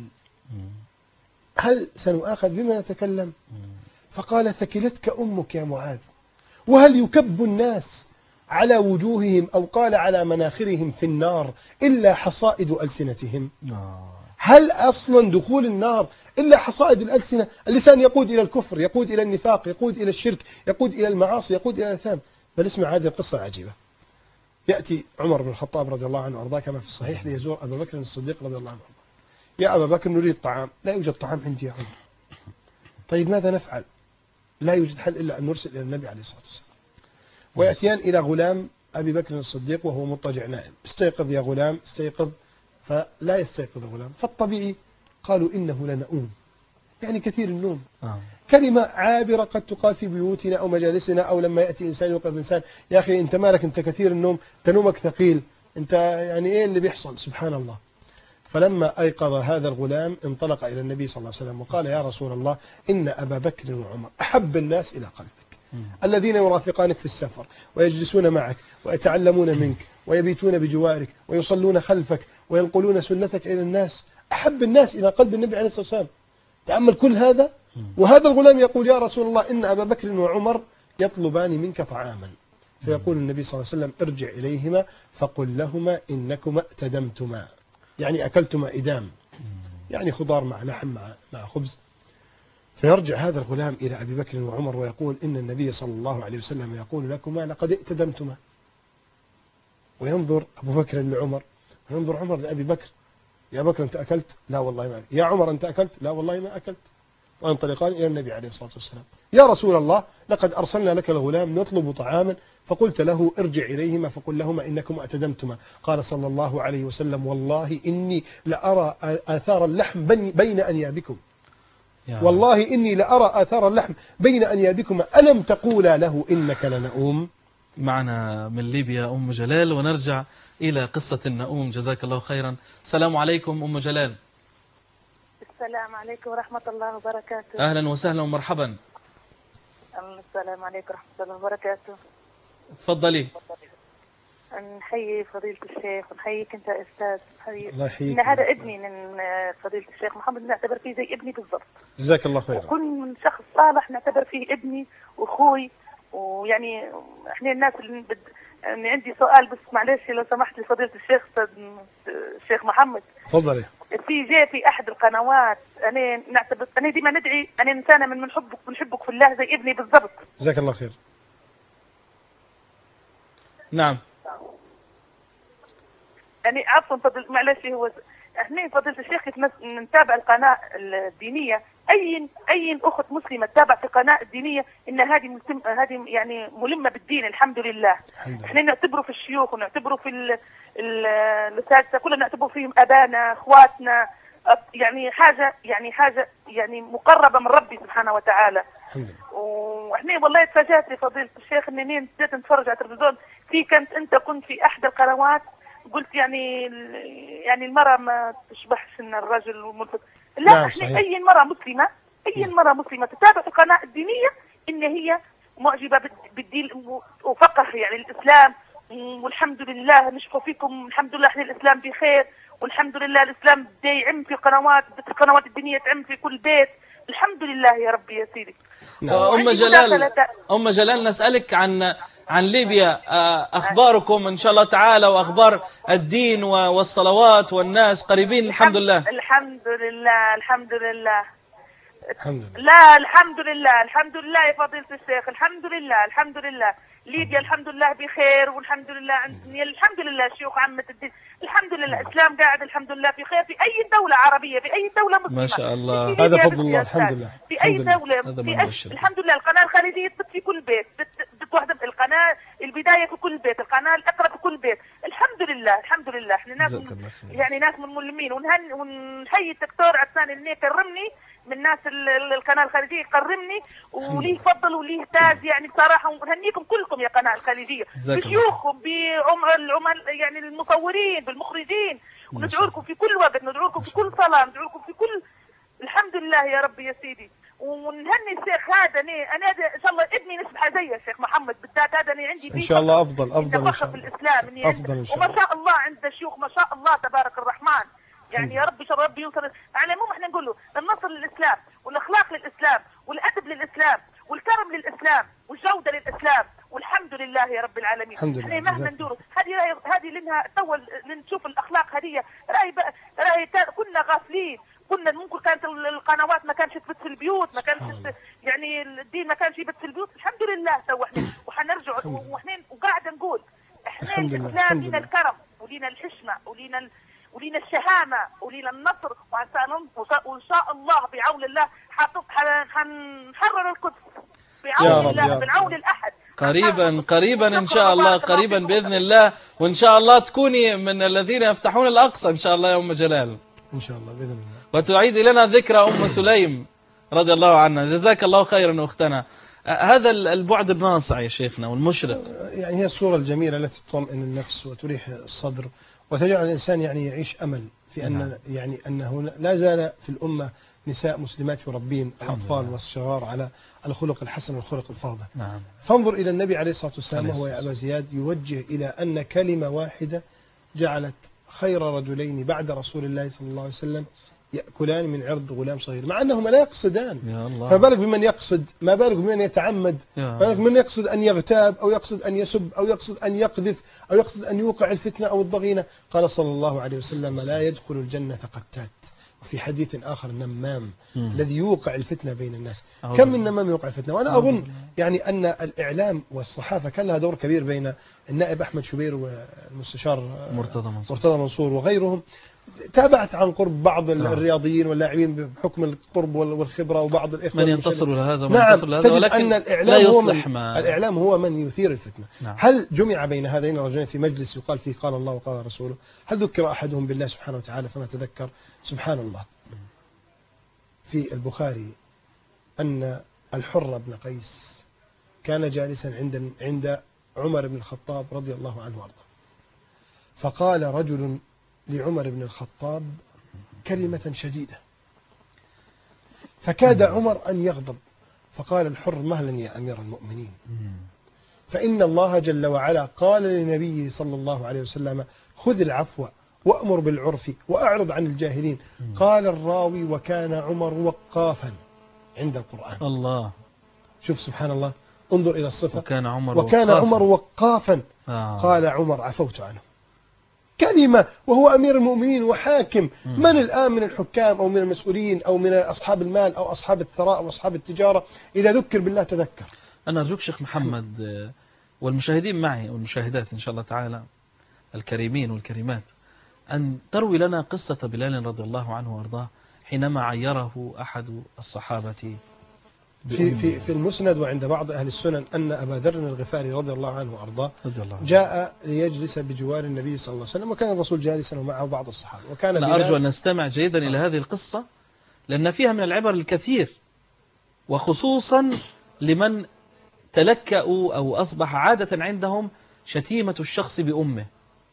هل سنؤاخذ بما نتكلم؟ فقال: ثكلتك أمك يا معاذ، وهل يكب الناس على وجوههم أو قال على مناخرهم في النار إلا حصائد ألسنتهم؟ هل أصلا دخول النار إلا حصائد الألسنة؟ اللسان يقود إلى الكفر، يقود إلى النفاق، يقود إلى الشرك، يقود إلى المعاصي، يقود إلى الأثام. بل اسمع هذه القصة العجيبة. يأتي عمر بن الخطاب رضي الله عنه وأرضاه كما في الصحيح ليزور أبا بكر الصديق رضي الله عنه وأرضاه. يا أبا بكر نريد طعام. لا يوجد طعام عندي يا عمر. طيب ماذا نفعل؟ لا يوجد حل إلا أن نرسل إلى النبي عليه الصلاة والسلام. ويأتيان إلى غلام أبي بكر الصديق وهو مضطجع نائم: استيقظ يا غلام استيقظ. فلا يستيقظ الغلام. فالطبيعي قالوا إنه لنؤوم، يعني كثير النوم. كلمة عابرة قد تقال في بيوتنا أو مجالسنا أو لما يأتي إنسان يوقظ إنسان: يا أخي أنت مالك، أنت كثير النوم، تنومك ثقيل، أنت يعني إيه اللي بيحصل؟ سبحان الله. فلما أيقظ هذا الغلام انطلق إلى النبي صلى الله عليه وسلم وقال: يا رسول الله إن أبا بكر وعمر أحب الناس إلى قلبك، الذين يرافقانك في السفر ويجلسون معك ويتعلمون منك ويبيتون بجوارك ويصلون خلفك وينقلون سنتك إلى الناس، أحب الناس إلى قلب النبي عليه الصلاة والسلام. تأمل كل هذا، وهذا الغلام يقول: يا رسول الله إن أبا بكر وعمر يطلبان منك طعاما. فيقول النبي صلى الله عليه وسلم: ارجع إليهما فقل لهما إنكما ائتدمتما، يعني أكلتما إدام، يعني خضار مع لحم مع خبز. فيرجع هذا الغلام إلى أبي بكر وعمر ويقول: إن النبي صلى الله عليه وسلم يقول لكما لقد ائتدمتما. وينظر أبو بكر لعمر وينظر عمر لأبي بكر: يا بكر أنت أكلت؟ لا والله ما أكلت. يا عمر أنت أكلت؟ لا والله ما أكلت. وينطلقان إلى النبي عليه الصلاة والسلام: يا رسول الله لقد أرسلنا لك الغلام نطلب طعاما فقلت له ارجع إليهما فقل لهما إنكم أتدمتما. قال صلى الله عليه وسلم: والله إني لأرى آثار اللحم بين أنيابكم، والله إني لأرى آثار اللحم بين أنيابكما، ألم تقولا له إنك لنؤوم؟ معنا من ليبيا أم جلال، ونرجع إلى قصة النؤوم. جزاك الله خيرا. السلام عليكم أم جلال. السلام عليكم ورحمة الله وبركاته. أهلا وسهلا ومرحبا. السلام عليكم ورحمة الله وبركاته. تفضلي. نحيي فضيلة الشيخ ونحييك أنت أستاذ. الله يحييك. إن هذا ابني من فضيلة الشيخ محمد، نعتبر فيه زي ابني بالضبط. جزاك الله خيرا. وكل من شخص صالح نعتبر فيه ابني وأخوي. ويعني احنا الناس اللي عندي سؤال بس معلش لو سمحت لفضيلة الشيخ محمد. تفضلي. في أحد القنوات أنا ديما ندعي، أنا إنسانة من بنحبك في الله زي ابني بالضبط. جزاك الله خير. نعم. يعني عفوا معلش، هو احنا فضيلة الشيخ نتابع القناة الدينية اي اخت مسلمه تتابع في قناه دينيه ان هذه يعني ملمه بالدين الحمد لله. احنا نعتبره في الشيوخ ونعتبره في الاساتذه كلنا نعتبره فيهم ابانا اخواتنا، يعني حاجه يعني مقربه من ربي سبحانه وتعالى. واحنا والله تفاجأت يا فضيله الشيخ اني بديت نتفرج على التلفزيون كنت في احدى القنوات، قلت يعني المرأة ما تشبهش ان الرجل والملفت. لا نعم احنا اي مرأة مسلمة تتابع في القناة الدينية ان هي معجبة بالدين وفقه يعني الاسلام، والحمد لله نشكر فيكم، الحمد لله احنا الاسلام بخير، والحمد لله الاسلام بدا يعم في القنوات الدينية، تعم في كل بيت، الحمد لله يا ربي يا سيدي. أم جلال نسألك عن ليبيا، أخباركم إن شاء الله تعالى وأخبار الدين والصلوات والناس قريبين الحمد لله. الحمد لله الحمد لله الحمد لله. لا الحمد لله يا فضيلة الشيخ، الحمد لله ليبيا الحمد لله بخير، والحمد لله الحمد لله شيوخ عامة الدين، الحمد لله الإسلام قاعد الحمد لله في خير في أي دولة عربية، في أي دولة مسلمة ما شاء الله. هذا فضل الله الحمد لله. في أي دولة الحمد لله. القناة الخليجية في كل بيت، واحدة القناة البداية في كل بيت، القناة الأقرب في كل بيت، الحمد لله احنا ناس يعني ناس من ملمين، ونحيي الدكتور عدنان اللي يكرمني من ناس القناة الخليجية، يكرمني وليه فضل وليه تاج يعني بصراحة، ونهنيكم كلكم يا قناة الخليجية بشيوخكم بعمل يعني المصورين بالمخرجين، وندعو لكم في كل وقت، ندعو لكم في كل صلاة، ندعو لكم في كل الحمد لله يا رب يا سيدي. ونهني الشيخ هذا انا ان شاء الله ابني نسبح زي الشيخ محمد بالذات، هذا انا عندي ان شاء الله افضل ان شاء في الله الاسلام إني افضل ان شاء الله. وما شاء الله عند الشيوخ ما شاء الله تبارك الرحمن، يعني يا رب ان شاء الله ربي ينصر على العموم. احنا نقول له النصر للاسلام والاخلاق للاسلام والادب للاسلام والكرم للاسلام والجوده للاسلام، والحمد لله يا رب العالمين. احنا مهما ندور هذه لانها تو نشوف الاخلاق هذه راهي كنا غافلين، كنا ممكن كانت القنوات ما كانش تبث في البيوت، ما كانش يعني الدين ما كانش يبث في البيوت، الحمد لله تو احنا وحنرجع واحنا وقاعده نقول احنا الاسلام لنا الكرم ولينا الحشمه ولينا الشهامه ولينا النصر، وان شاء الله بعون الله حنحرر القدس بعون الله بالعون الاحد قريبا ان شاء الله، قريبا باذن الله، وان شاء الله تكوني من الذين يفتحون الاقصى ان شاء الله يا ام جلال ان شاء الله باذن الله، وتعيد لنا ذكرى ام سليم رضي الله عنها. جزاك الله خيرا اختنا. هذا البعد الناصع يا شيخنا والمشرق، يعني هي الصورة الجميلة التي تطمئن النفس وتريح الصدر وتجعل الإنسان يعني يعيش أمل في أن يعني أنه لا زال في الأمة نساء مسلمات يربين الأطفال والصغار على الخلق الحسن والخلق الفاضل. فانظر إلى النبي عليه الصلاة والسلام وهو يا أبا زياد يوجه إلى أن كلمة واحدة جعلت خير رجلين بعد رسول الله صلى الله عليه وسلم يأكلان من عرض غلام صغير، مع أنهما لا يقصدان، فبالك بمن يقصد، ما بالك بمن يتعمد، ما بالك بمن يقصد أن يغتاب أو يقصد أن يسب أو يقصد أن يقذف أو يقصد أن يوقع الفتنة أو الضغينة. قال صلى الله عليه وسلم لا يدخل الجنة قتات، وفي حديث آخر نمام الذي يوقع الفتنة بين الناس. كم من نمام يوقع الفتنة؟ وأنا أظن يعني أن الإعلام والصحافة كان لها دور كبير بين النائب أحمد شبير والمستشار مرتضى منصور وغيرهم. تابعت عن قرب بعض الرياضيين واللاعبين بحكم القرب والخبرة، وبعض الإخوة من ينتصر لهذا ومن نعم ينتصر لهذا، ولكن أن الإعلام هو من يثير الفتنة. هل جمع بين هذين الرجلين في مجلس يقال فيه قال الله وقال رسوله؟ هل ذكر أحدهم بالله سبحانه وتعالى فما تذكر؟ سبحان الله. في البخاري أن الحر بن قيس كان جالسا عند عمر بن الخطاب رضي الله عنه وارضاه، فقال رجل لعمر بن الخطاب كلمة شديدة فكاد عمر أن يغضب، فقال الحر مهلا يا أمير المؤمنين، فإن الله جل وعلا قال لنبيه صلى الله عليه وسلم خذ العفو وأمر بالعرف وأعرض عن الجاهلين. قال الراوي وكان عمر وقافا عند القرآن. الله، شوف سبحان الله، انظر إلى الصفة، وكان عمر وقافا. قال عمر عفوت عنه. كلمة وهو أمير المؤمنين وحاكم. من الآن من الحكام أو من المسؤولين أو من أصحاب المال أو أصحاب الثراء أو أصحاب التجارة إذا ذكر بالله تذكر؟ أنا أرجوك شيخ محمد والمشاهدين معي والمشاهدات إن شاء الله تعالى الكريمين والكريمات أن تروي لنا قصة بلال رضي الله عنه وأرضاه حينما عيره أحد الصحابة في المسند وعند بعض أهل السنن أن أبا ذر الغفاري رضي الله عنه وأرضاه رضي الله عنه جاء ليجلس بجوار النبي صلى الله عليه وسلم، وكان الرسول جالسا ومعه بعض الصحابة، وكان أنا أرجو أن نستمع جيدا إلى هذه القصة لأن فيها من العبر الكثير، وخصوصا لمن تلكأوا أو أصبح عادة عندهم شتيمة الشخص بأمه.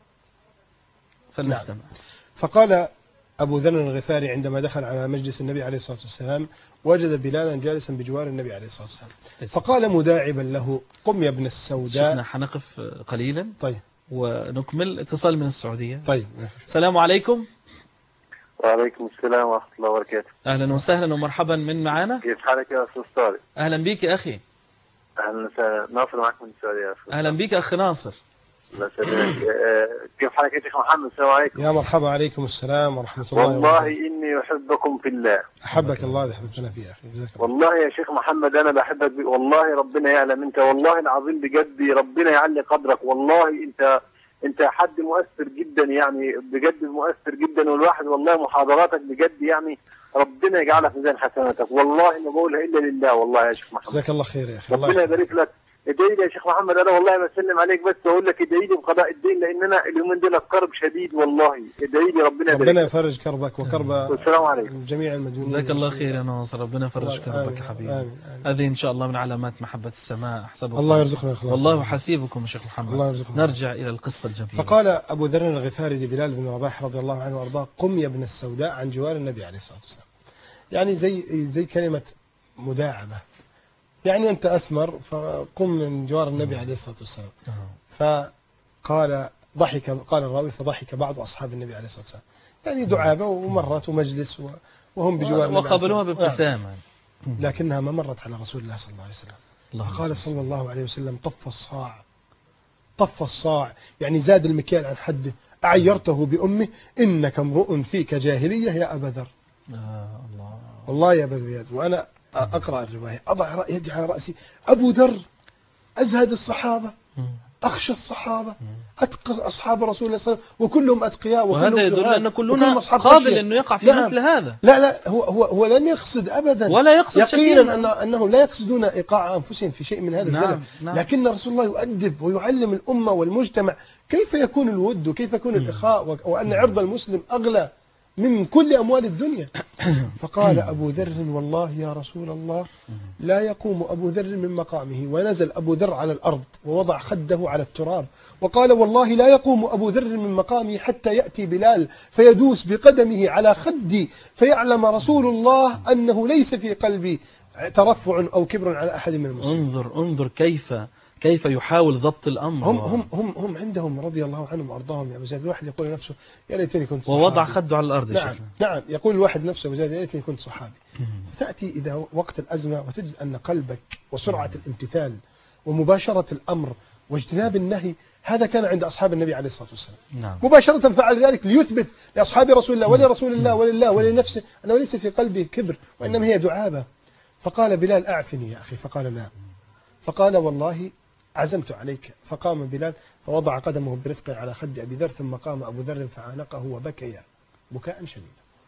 فلنستمع. فقال أبو ذر الغفاري عندما دخل على مجلس النبي عليه الصلاة والسلام وجد بلالا جالسا بجوار النبي عليه الصلاة والسلام، فقال مداعبا له: قم يا ابن السوداء. شيخنا حنقف قليلا طيب ونكمل. اتصال من السعودية. طيب. السلام عليكم. وعليكم السلام ورحمة الله وبركاته. أهلا وسهلا ومرحبا. من معانا؟ كيف حالك يا أستاذ طارق؟ أهلا بيك يا أخي. أهلا وسهلا. ناصر معك من السعودية يا أستاذ. أهلا بيك أخي ناصر. الله يسلمك. كيف حالك يا شيخ محمد؟ السلام عليكم. يا مرحبا. عليكم السلام ورحمة الله والله وبركاته. إني أحبكم في الله. أحبك الله إذا حببتنا فيه يا أخي. جزاك الله. والله يا شيخ محمد أنا بحبك والله ربنا يعلم. أنت والله العظيم بجد ربنا يعلي قدرك. والله أنت حد مؤثر جدا يعني بجد مؤثر جدا، والواحد والله محاضراتك بجد يعني ربنا يجعلها في ميزان حسناتك. والله ما بقولها إلا لله والله يا شيخ محمد. جزاك الله خير يا أخي. ربنا يبارك لك. ادعي لي يا شيخ محمد. انا والله بسلم عليك بس اقول لك ادعي لي بقضاء الدين، لان انا اليومين دول الكرب شديد والله. ادعي لي ربنا يبارك. ربنا يفرج كربك وكرب والسلام عليكم جميع المدينين. جزاك الله خير يا ناصر. ربنا يفرج كربك يا حبيبي. آمين. هذه إن شاء الله من علامات محبة السماء. أحسبكم الله يرزقنا الإخلاص. والله حسيبكم يا شيخ محمد. الله يرزقنا. نرجع إلى القصة الجميلة. فقال أبو ذر الغفاري لبلال بن رباح رضي الله عنه وأرضاه: قم يا ابن السوداء عن جوار النبي عليه الصلاة والسلام. يعني زي كلمة مداعبة، يعني أنت أسمر فقم من جوار النبي عليه الصلاة والسلام. فقال قال الراوي فضحك بعض أصحاب النبي عليه الصلاة والسلام، يعني دعابة ومرت ومجلس وهم بجوار النبي وقابلوها بابتسامة، لكنها ما مرت على رسول الله صلى الله عليه وسلم. فقال صلى الله عليه وسلم: طف الصاع، يعني زاد المكيال عن حده. أعيرته بأمه إنك امرؤ فيك جاهلية يا أبا ذر. الله. والله يا أبا ذر، وأنا أقرأ الرواية أضع يدي على رأسي: أبو ذر أزهد الصحابة، أخشى الصحابة، أتقى أصحاب رسول الله صلى الله عليه وسلم، وكلهم أتقياء، وهذا يدل أن كلنا قابل أنه يقع في مثل هذا. لا هو لم يقصد أبدا، ولا يقصد يقينا أنهم لا يقصدون إيقاع أنفسهم في شيء من هذا الزلل. لكن رسول الله يؤدب ويعلم الأمة والمجتمع كيف يكون الود وكيف يكون الإخاء، وأن عرض المسلم أغلى من كل أموال الدنيا. فقال أبو ذر: والله يا رسول الله لا يقوم أبو ذر من مقامه. ونزل أبو ذر على الأرض ووضع خده على التراب وقال: والله لا يقوم أبو ذر من مقامه حتى يأتي بلال فيدوس بقدمه على خدي فيعلم رسول الله أنه ليس في قلبي ترفع أو كبر على أحد من المسلمين. انظر كيف يحاول ضبط الأمر. هم عندهم رضي الله عنهم وأرضاهم يا أبو زيد. الواحد يقول لنفسه: يا ليتني كنت صحابي. ووضع خده على الأرض. نعم يقول الواحد نفسه: أبو زيد يا ليتني كنت صحابي. فتأتي إذا وقت الأزمة وتجد أن قلبك وسرعة الامتثال ومباشرة الأمر واجتناب النهي هذا كان عند أصحاب النبي عليه الصلاة والسلام. نعم. مباشرة فعل ذلك ليثبت لأصحاب رسول الله ولرسول الله ولله ولنفسه أنه ليس في قلبه كبر وإنما هي دعابة. فقال بلال: أعفني يا أخي. فقال: لا. فقال: والله عزمت عليك. فقام بلال فوضع قدمه برفق على خد أبي ذر، ثم قام أبو ذر فعانقه وبكي بكاء شديدا.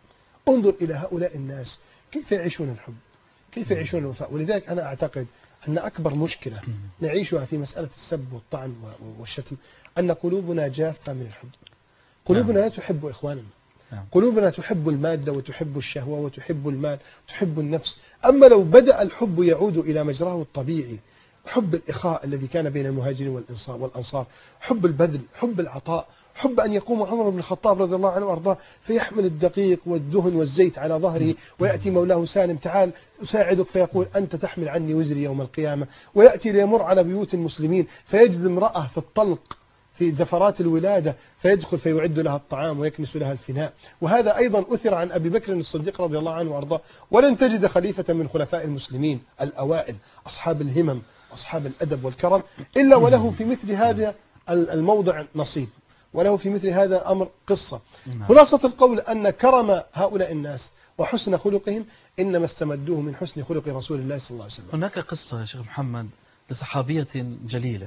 انظر إلى هؤلاء الناس كيف يعيشون الحب، كيف يعيشون الوفاء. ولذلك أنا أعتقد أن أكبر مشكلة نعيشها في مسألة السب والطعن والشتم أن قلوبنا جافة من الحب. قلوبنا لا تحب إخواننا، قلوبنا تحب المادة وتحب الشهوة وتحب المال وتحب النفس. أما لو بدأ الحب يعود إلى مجراه الطبيعي، حب الإخاء الذي كان بين المهاجرين والأنصار، حب البذل، حب العطاء، حب أن يقوم عمر بن الخطاب رضي الله عنه وأرضاه فيحمل الدقيق والدهن والزيت على ظهره ويأتي مولاه سالم: تعال أساعدك، فيقول: أنت تحمل عني وزري يوم القيامة. ويأتي ليمر على بيوت المسلمين فيجد امرأة في الطلق في زفرات الولادة فيدخل فيعد لها الطعام ويكنس لها الفناء. وهذا أيضا أثر عن أبي بكر الصديق رضي الله عنه وأرضاه. ولن تجد خليفة من خلفاء المسلمين الأوائل أصحاب الهمم أصحاب الأدب والكرم إلا وله في مثل هذا الموضع نصيب، وله في مثل هذا الأمر قصة. خلاصة القول أن كرم هؤلاء الناس وحسن خلقهم إنما استمدوه من حسن خلق رسول الله صلى الله عليه وسلم. هناك قصة يا شيخ محمد لصحابية جليلة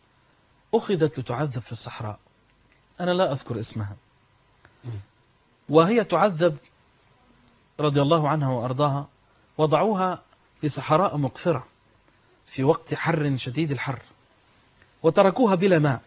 أخذت لتعذب في الصحراء، أنا لا أذكر اسمها، وهي تعذب رضي الله عنها وأرضاها وضعوها في صحراء مقفرة في وقت حر شديد الحر، وتركوها بلا ماء،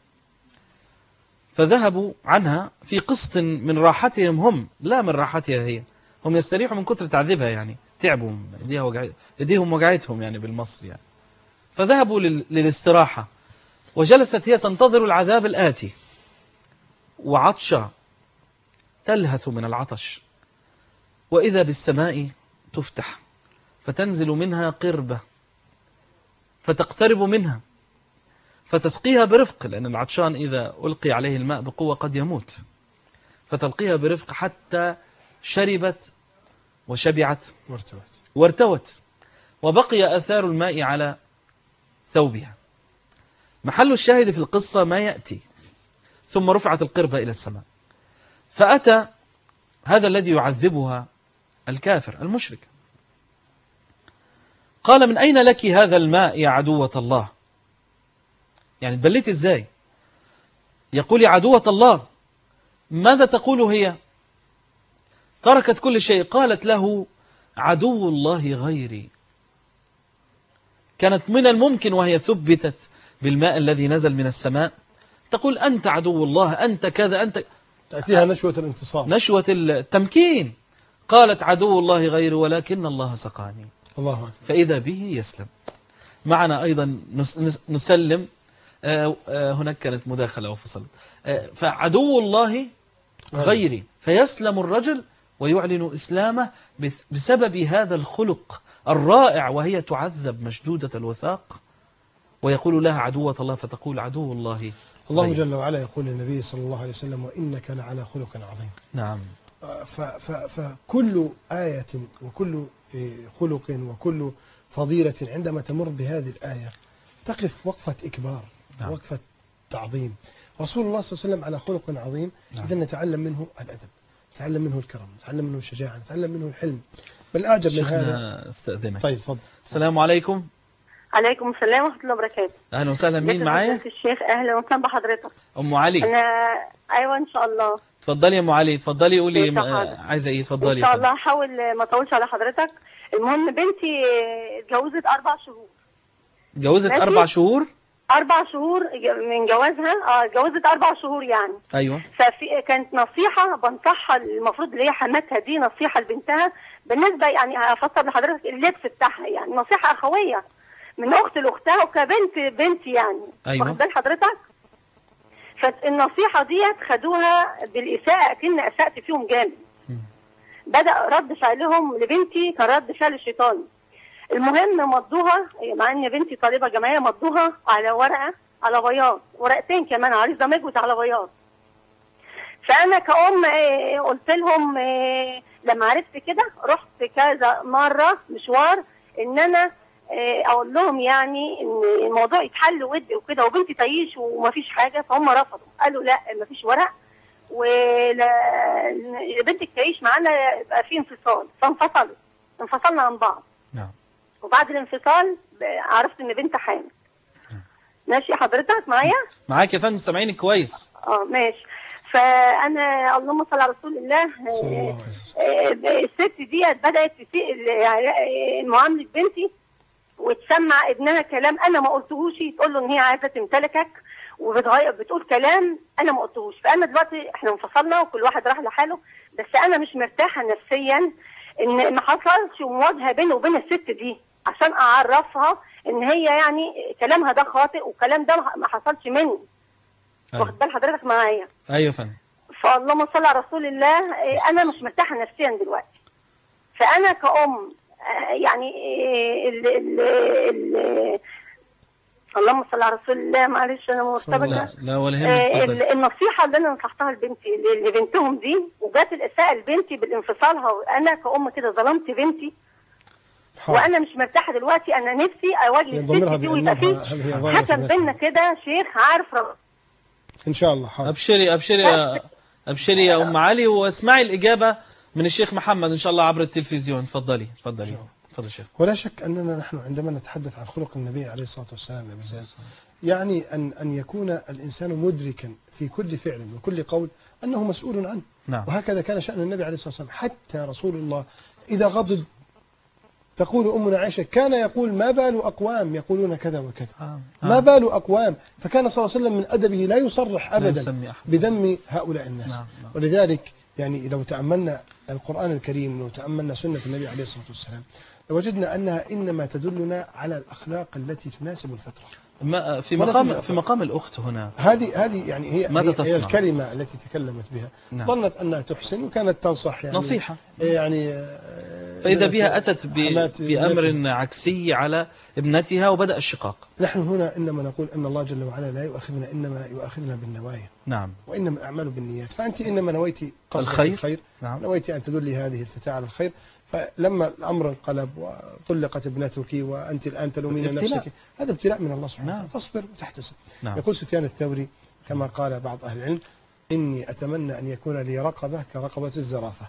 فذهبوا عنها في قسط من راحتهم هم، لا من راحتها هي. هم يستريحوا من كتر تعذيبها، يعني تعبوا، يديهم وجعتهم يعني بالمصري يعني. فذهبوا للاستراحة، وجلست هي تنتظر العذاب الآتي، وعطشة تلهث من العطش، وإذا بالسماء تفتح فتنزل منها قربة فتقترب منها فتسقيها برفق، لأن العطشان إذا ألقي عليه الماء بقوة قد يموت، فتلقيها برفق حتى شربت وشبعت وارتوت، وبقي أثار الماء على ثوبها. محل الشاهد في القصة ما يأتي: ثم رفعت القربة إلى السماء، فأتى هذا الذي يعذبها الكافر المشرك، قال: من أين لك هذا الماء يا عدوة الله؟ يعني تبليت إزاي؟ يقول: يا عدوة الله، ماذا تقول هي؟ تركت كل شيء، قالت له: عدو الله غيري. كانت من الممكن وهي ثبتت بالماء الذي نزل من السماء تقول: أنت عدو الله، أنت كذا، أنت، تأتيها نشوة الانتصار، نشوة التمكين. قالت: عدو الله غيري ولكن الله سقاني. الله أكبر. فإذا به يسلم. معنا أيضا نسلم. هناك كانت مداخلة وفصلت. فعدو الله غيري، فيسلم الرجل ويعلن إسلامه بسبب هذا الخلق الرائع، وهي تعذب مشدودة الوثاق ويقول لها عدوة الله، فتقول: عدو الله. الله جل وعلا يقول للنبي صلى الله عليه وسلم: وإنك لعلى خلق عظيم. نعم. فكل آية وكل خلق وكل فضيلة عندما تمر بهذه الآية تقف وقفة إكبار، نعم. وقفة تعظيم. رسول الله صلى الله عليه وسلم على خلق عظيم، نعم. إذا نتعلم منه الأدب، نتعلم منه الكرم، نتعلم منه الشجاعة، نتعلم منه الحلم. بل أعجب من هذا. استأذنك. طيب تفضل. السلام عليكم. عليكم السلام ورحمة الله وبركاته. أهلا وسهلا. مين معايا؟ الشيخ. أهلا وسهلا بحضرتك. أم علي. أيوة إن شاء الله. تفضلي يا أم علي، تفضلي قولي عايزة إيه، تفضلي. إن شاء الله هحاول ما أطولش على حضرتك. المهم بنتي اتجوزت 4 شهور. اتجوزت 4 شهور؟ 4 شهور من جوازها. اتجوزت 4 شهور يعني. أيوه. كانت نصيحة بنصحها، المفروض اللي هي حماتها دي نصيحة لبنتها، بالنسبة يعني هفسر لحضرتك اللبس بتاعها، يعني نصيحة أخوية من أخت لأختها وكبنت بنتي يعني. أيوه. واخد بال حضرتك؟ فالنصيحة ديت خدوها بالإساءة، كأن أسأت فيهم جامد. بدأ رد فعلهم لبنتي كان رد فعل شيطاني. المهم مضوها، مع ان بنتي طالبة جامعية، مضوها على ورقة، على بياض، ورقتين كمان، عريضة مجوز على بياض. فأنا كأم قلت لهم لما عرفت كده رحت كذا مرة مشوار ان انا اقول لهم يعني ان الموضوع يتحل ودي وكده وبنتي تعيش ومفيش حاجة. فهم رفضوا، قالوا لا مفيش ورق، ولا بنتك تعيش معانا يبقى في انفصال. انفصلنا عن بعض. نعم. وبعد الانفصال عرفت ان بنت حامل. ماشي حضرتك معايا؟ معاك يا فندم، سامعينك كويس. ماشي. فانا اللهم صل على رسول الله. الست دي بدات تسيء معامله بنتي وتسمع ابنها كلام انا ما قلتهوش، تقول له ان هي عايزه تمتلكك بتقول كلام انا ما قلتهوش. فانا دلوقتي احنا انفصلنا وكل واحد راح لحاله، بس انا مش مرتاحه نفسيا ان ما حصلش مواجهه بيني وبين الست دي عشان اعرفها ان هي يعني كلامها ده خاطئ والكلام ده ما حصلش مني. واخد بال حضرتك معايا؟ ايوه فندم. فاللهم صل على رسول الله. انا مش مرتاحه نفسيا دلوقتي. فانا كأم يعني اللهم صل على رسول الله. معلش انا مرتبطه. لا ولا يهمك. النصيحه اللي انا نصحتها لبنتهم دي وجات الاساءه لبنتي بالانفصالها، وانا كأم كده ظلمت بنتي. وانا مش مرتاحه دلوقتي. انا نفسي اواجه الست دي ويبقى في حكم بينا كده شيخ عارف ان شاء الله. حاضر. ابشري يا ام علي، واسمعي الاجابه من الشيخ محمد ان شاء الله عبر التلفزيون. تفضلي تفضل شيخ. ولا شك اننا نحن عندما نتحدث عن خلق النبي عليه الصلاه والسلام يعني أن يكون الإنسان مدركا في كل فعل وكل قول أنه مسؤول عنه. نعم. وهكذا كان شأن النبي عليه الصلاة والسلام. حتى رسول الله إذا غضب تقول أمنا عائشة كان يقول ما بال أقوام يقولون كذا وكذا. ما بال أقوام. فكان صلى الله عليه وسلم من أدبه لا يصرح أبدا بذم هؤلاء الناس. نعم. ولذلك يعني لو تأملنا القرآن الكريم ولو تأملنا سنة النبي عليه الصلاة والسلام لوجدنا أنها إنما تدلنا على الأخلاق التي تناسب الفترة. في مقام الأخت هنا هذه يعني هي الكلمة التي تكلمت بها. نعم. ظنت أنها تحسن وكانت تنصح يعني نصيحة يعني فإذا بها أتت بأمر عكسي على ابنتها وبدأ الشقاق. نحن هنا إنما نقول أن الله جل وعلا لا يؤاخذنا إنما يؤاخذنا بالنوايا. نعم. وإنما الأعمال بالنيات. فأنت إنما نويتي الخير. نعم. نويتي أن تدلي هذه الفتاة على الخير. فلما الأمر انقلب وطلقت ابنتك وأنت الآن تلومين نفسك هذا ابتلاء من الله سبحانه وتعالى. فاصبر وتحتسب. نعم. يقول سفيان الثوري كما قال بعض أهل العلم إني أتمنى أن يكون لي رقبة كرقبة الزرافة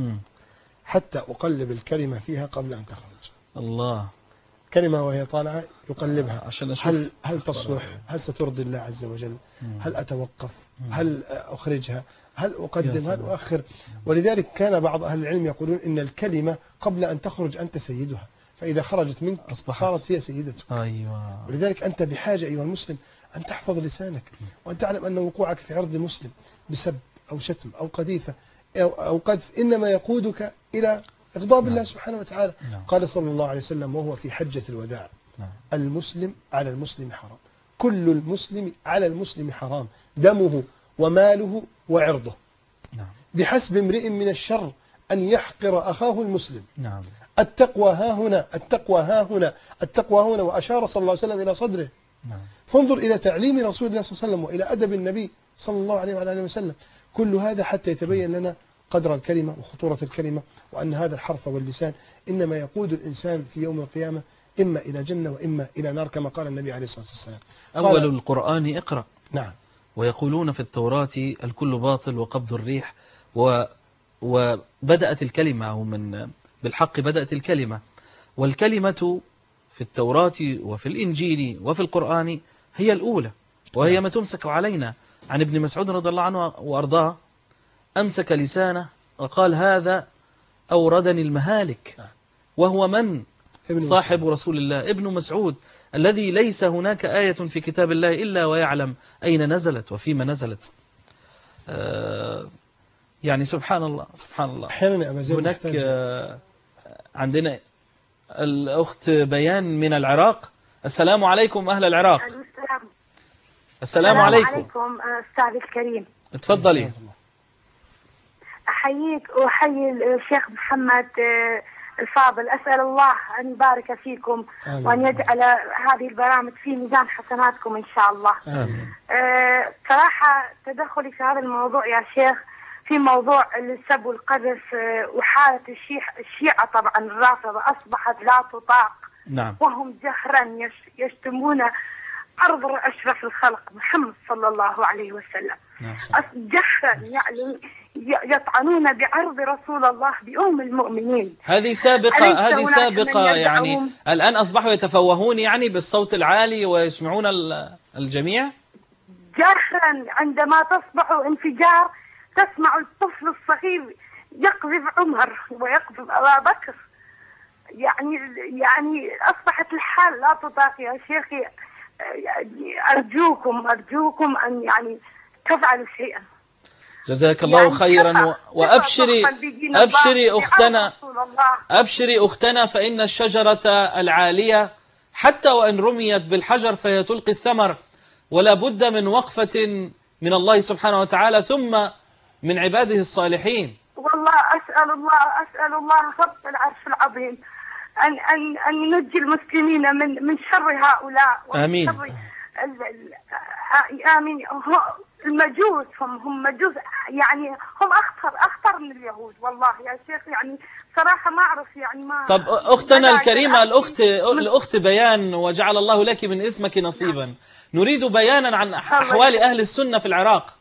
حتى أقلب الكلمة فيها قبل أن تخرج. الله. كلمة وهي طالعة يقلبها عشان أشوف هل تصلح؟ هل سترضي الله عز وجل؟ هل أتوقف؟ هل أخرجها؟ هل أقدم؟ هل أؤخر؟ ولذلك كان بعض أهل العلم يقولون إن الكلمة قبل أن تخرج أنت سيدها، فإذا خرجت منك صارت هي سيدتك. أيوة. ولذلك أنت بحاجة أيها المسلم أن تحفظ لسانك وأن تعلم أن وقوعك في عرض مسلم بسب أو شتم أو قذيفة أو قذف إنما يقودك إلى إغضاب الله سبحانه وتعالى. قال صلى الله عليه وسلم وهو في حجة الوداع المسلم على المسلم حرام، كل المسلم على المسلم حرام، دمه وماله وعرضه. بحسب امرئ من الشر أن يحقر أخاه المسلم. التقوى ها هنا، التقوى ها هنا، التقوى هنا. وأشار صلى الله عليه وسلم إلى صدره. فانظر إلى تعليم رسول الله صلى الله عليه وسلم وإلى أدب النبي صلى الله عليه وعلى آله وسلم. كل هذا حتى يتبين لنا قدر الكلمة وخطورة الكلمة، وأن هذا الحرف واللسان إنما يقود الإنسان في يوم القيامة إما إلى جنة وإما إلى نار كما قال النبي عليه الصلاة والسلام. أول القرآن اقرأ. نعم. ويقولون في التوراة الكل باطل وقبض الريح، وبدأت الكلمة أو بالحق بدأت الكلمة، والكلمة في التوراة وفي الإنجيل وفي القرآن هي الأولى وهي ما تمسك علينا. عن ابن مسعود رضي الله عنه وأرضاه أمسك لسانه وقال هذا أوردني المهالك، وهو من؟ صاحب رسول الله ابن مسعود الذي ليس هناك آية في كتاب الله إلا ويعلم أين نزلت وفيما نزلت. يعني سبحان الله سبحان الله. هناك عندنا الأخت بيان من العراق. السلام عليكم أهل العراق. السلام عليكم أستاذ الكريم. اتفضلي. أحييك وأحيي الشيخ محمد الفاضل. أسأل الله أن يبارك فيكم وأن يجعل هذه البرامج في ميزان حسناتكم إن شاء الله. صراحة تدخلي في هذا الموضوع يا شيخ في موضوع السب والقذف وحالة الشيعة طبعا الرافضة أصبحت لا تطاق. نعم. وهم جهرا يشتمون أرض أشرف الخلق محمد صلى الله عليه وسلم. نعم. جهرا يعني يطعنون بعرض رسول الله بأم المؤمنين. هذه سابقة يعني الآن أصبحوا يتفوهون يعني بالصوت العالي ويسمعون الجميع. جهرا عندما تصبح انفجار تسمع الطفل الصغير يقذف عمر ويقذف أبا بكر. يعني أصبحت الحال لا تطاق يا شيخي. أرجوكم أن يعني تفعلوا شيئا. جزاك الله خيرا. وأبشري أختنا، أبشري أختنا، فإن الشجرة العالية حتى وإن رميت بالحجر فهي تلقي الثمر، ولا بد من وقفة من الله سبحانه وتعالى ثم من عباده الصالحين. والله أسأل الله رب العرش العظيم أن ينجي المسلمين من شر هؤلاء. آمين. آمين. المجوس هم مجوس يعني هم أخطر من اليهود والله يا شيخ. يعني صراحة ما أعرف يعني ما. طب أختنا الكريمة الأخت بيان وجعل الله لك من اسمك نصيبا، نريد بيانا عن أحوال أهل السنة في العراق.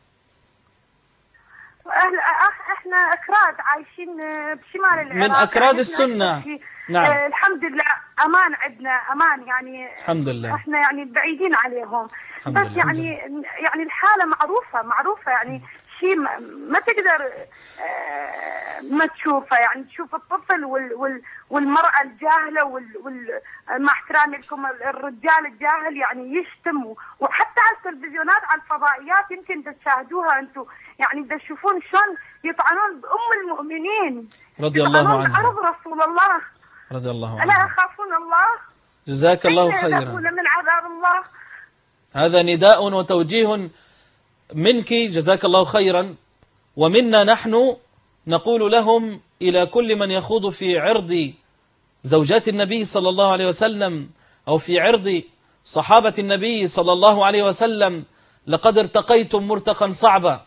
احنا أكراد عايشين بشمال العراق. من أكراد السنة نعم. الحمد لله أمان، عندنا أمان يعني. الحمد لله. احنا يعني بعيدين عليهم. بس لله. يعني الحالة معروفة يعني شيء ما تقدر ما تشوفه، يعني تشوف الطفل والمرأة الجاهلة مع احترامي لكم الرجال الجاهل يعني يشتم، وحتى على التلفزيونات على الفضائيات يمكن تشاهدوها انتم، يعني تشوفون شلون يطعنون بأم المؤمنين رضي الله عنها، عرض رسول الله رضي الله عنها. ألا يخافون الله؟ جزاك الله خيرا. من عذاب الله. هذا نداء وتوجيه منك، جزاك الله خيرا. ومنا نحن نقول لهم إلى كل من يخوض في عرض زوجات النبي صلى الله عليه وسلم أو في عرض صحابة النبي صلى الله عليه وسلم: لقد ارتقيتم مرتقا صعبا،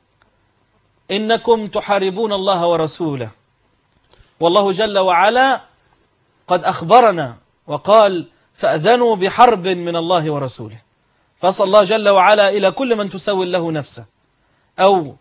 إنكم تحاربون الله ورسوله، والله جل وعلا قد أخبرنا وقال: فأذنوا بحرب من الله ورسوله. فصلى الله جل وعلا إلى كل من تسول له نفسه أو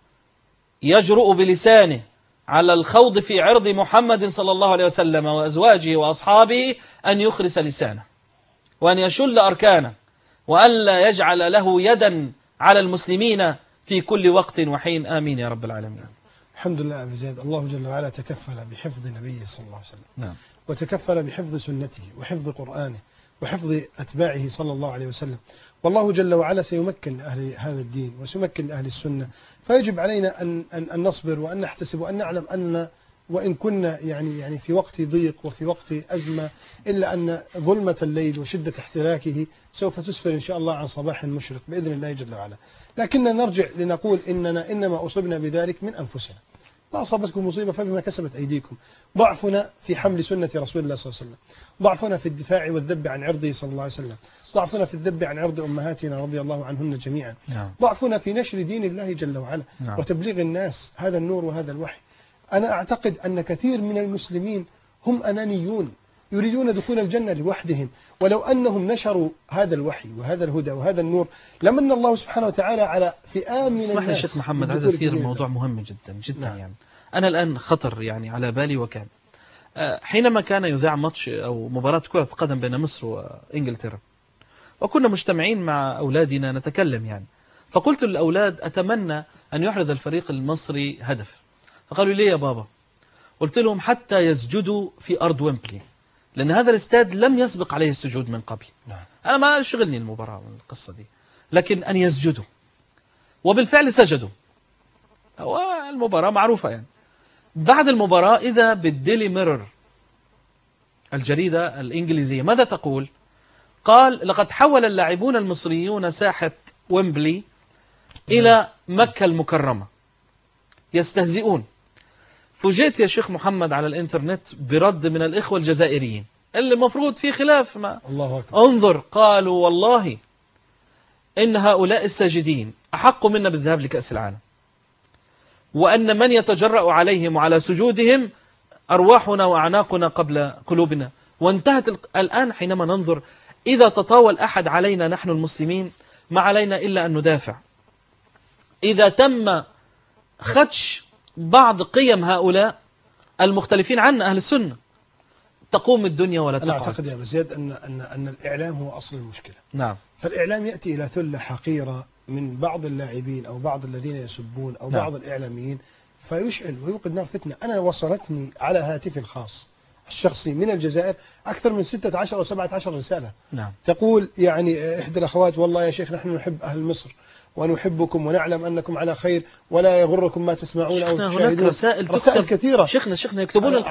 يجرؤ بلسانه على الخوض في عرض محمد صلى الله عليه وسلم وأزواجه وأصحابه أن يخرس لسانه وأن يشل أركانه وأن لا يجعل له يدا على المسلمين في كل وقت وحين. آمين يا رب العالمين. الحمد لله أبي زيد، الله جل وعلا تكفل بحفظ نبيه صلى الله عليه وسلم. نعم. وتكفل بحفظ سنته وحفظ قرآنه وحفظ أتباعه صلى الله عليه وسلم. والله جل وعلا سيمكن لأهل هذا الدين وسيمكن لأهل السنة، فيجب علينا أن نصبر وأن نحتسب وأن نعلم أن وإن كنا يعني في وقت ضيق وفي وقت أزمة، إلا أن ظلمة الليل وشدة احتراكه سوف تسفر إن شاء الله عن صباح مشرق بإذن الله جل وعلا. لكننا نرجع لنقول إننا إنما أصبنا بذلك من أنفسنا، ما أصابتكم مصيبة فبما كسبت أيديكم. ضعفنا في حمل سنة رسول الله صلى الله عليه وسلم، ضعفنا في الدفاع والذب عن عرضه صلى الله عليه وسلم، ضعفنا في الذب عن عرض أمهاتنا رضي الله عنهن جميعا، ضعفنا في نشر دين الله جل وعلا وتبليغ الناس هذا النور وهذا الوحي. أنا أعتقد أن كثير من المسلمين هم أنانيون يريدون دخول الجنة لوحدهم، ولو أنهم نشروا هذا الوحي وهذا الهدى وهذا النور لمن الله سبحانه وتعالى على فئام من الناس. اسمح لي شيخ محمد، عايز أسير الموضوع مهم جدا جدا. يعني أنا الآن خطر يعني على بالي، وكان حينما كان يذاع ماتش أو مباراة كرة قدم بين مصر وإنجلترا، وكنا مجتمعين مع أولادنا نتكلم يعني، فقلت للأولاد: أتمنى أن يحرز الفريق المصري هدف. فقالوا: ليه يا بابا؟ قلت لهم: حتى يسجدوا في أرض ويمبلي، لأن هذا الاستاد لم يسبق عليه السجود من قبل. أنا ما شغلني المباراة والقصة دي، لكن أن يسجدوا. وبالفعل سجدوا، والمباراة معروفة يعني. بعد المباراة إذا بالديلي ميرور الجريدة الإنجليزية ماذا تقول؟ قال: لقد حول اللاعبون المصريون ساحة ويمبلي إلى مكة المكرمة، يستهزئون. فوجئت يا شيخ محمد على الإنترنت برد من الإخوة الجزائريين اللي المفروض في خلاف ما الله أكبر. انظر، قالوا: والله إن هؤلاء الساجدين أحق منا بالذهاب لكأس العالم، وأن من يتجرأ عليهم وعلى سجودهم أرواحنا وأعناقنا قبل قلوبنا. وانتهت الآن حينما ننظر إذا تطاول أحد علينا نحن المسلمين ما علينا إلا أن ندافع. إذا تم خدش بعض قيم هؤلاء المختلفين عنا أهل السنة تقوم الدنيا ولا تقعد. أنا أعتقد يا أبو زياد أن الإعلام هو أصل المشكلة. نعم. فالإعلام يأتي إلى ثلة حقيرة من بعض اللاعبين أو بعض الذين يسبون أو بعض الإعلاميين فيشعل ويوقد نار فتنة. أنا وصلتني على هاتفي الخاص الشخصي من الجزائر أكثر من 16 أو 17 رسالة. نعم. تقول يعني إحدى الأخوات: والله يا شيخ نحن نحب أهل مصر ونحبكم ونعلم أنكم على خير ولا يغركم ما تسمعون أو تشاهدون. هناك رسائل كثيرة. شيخنا يكتبون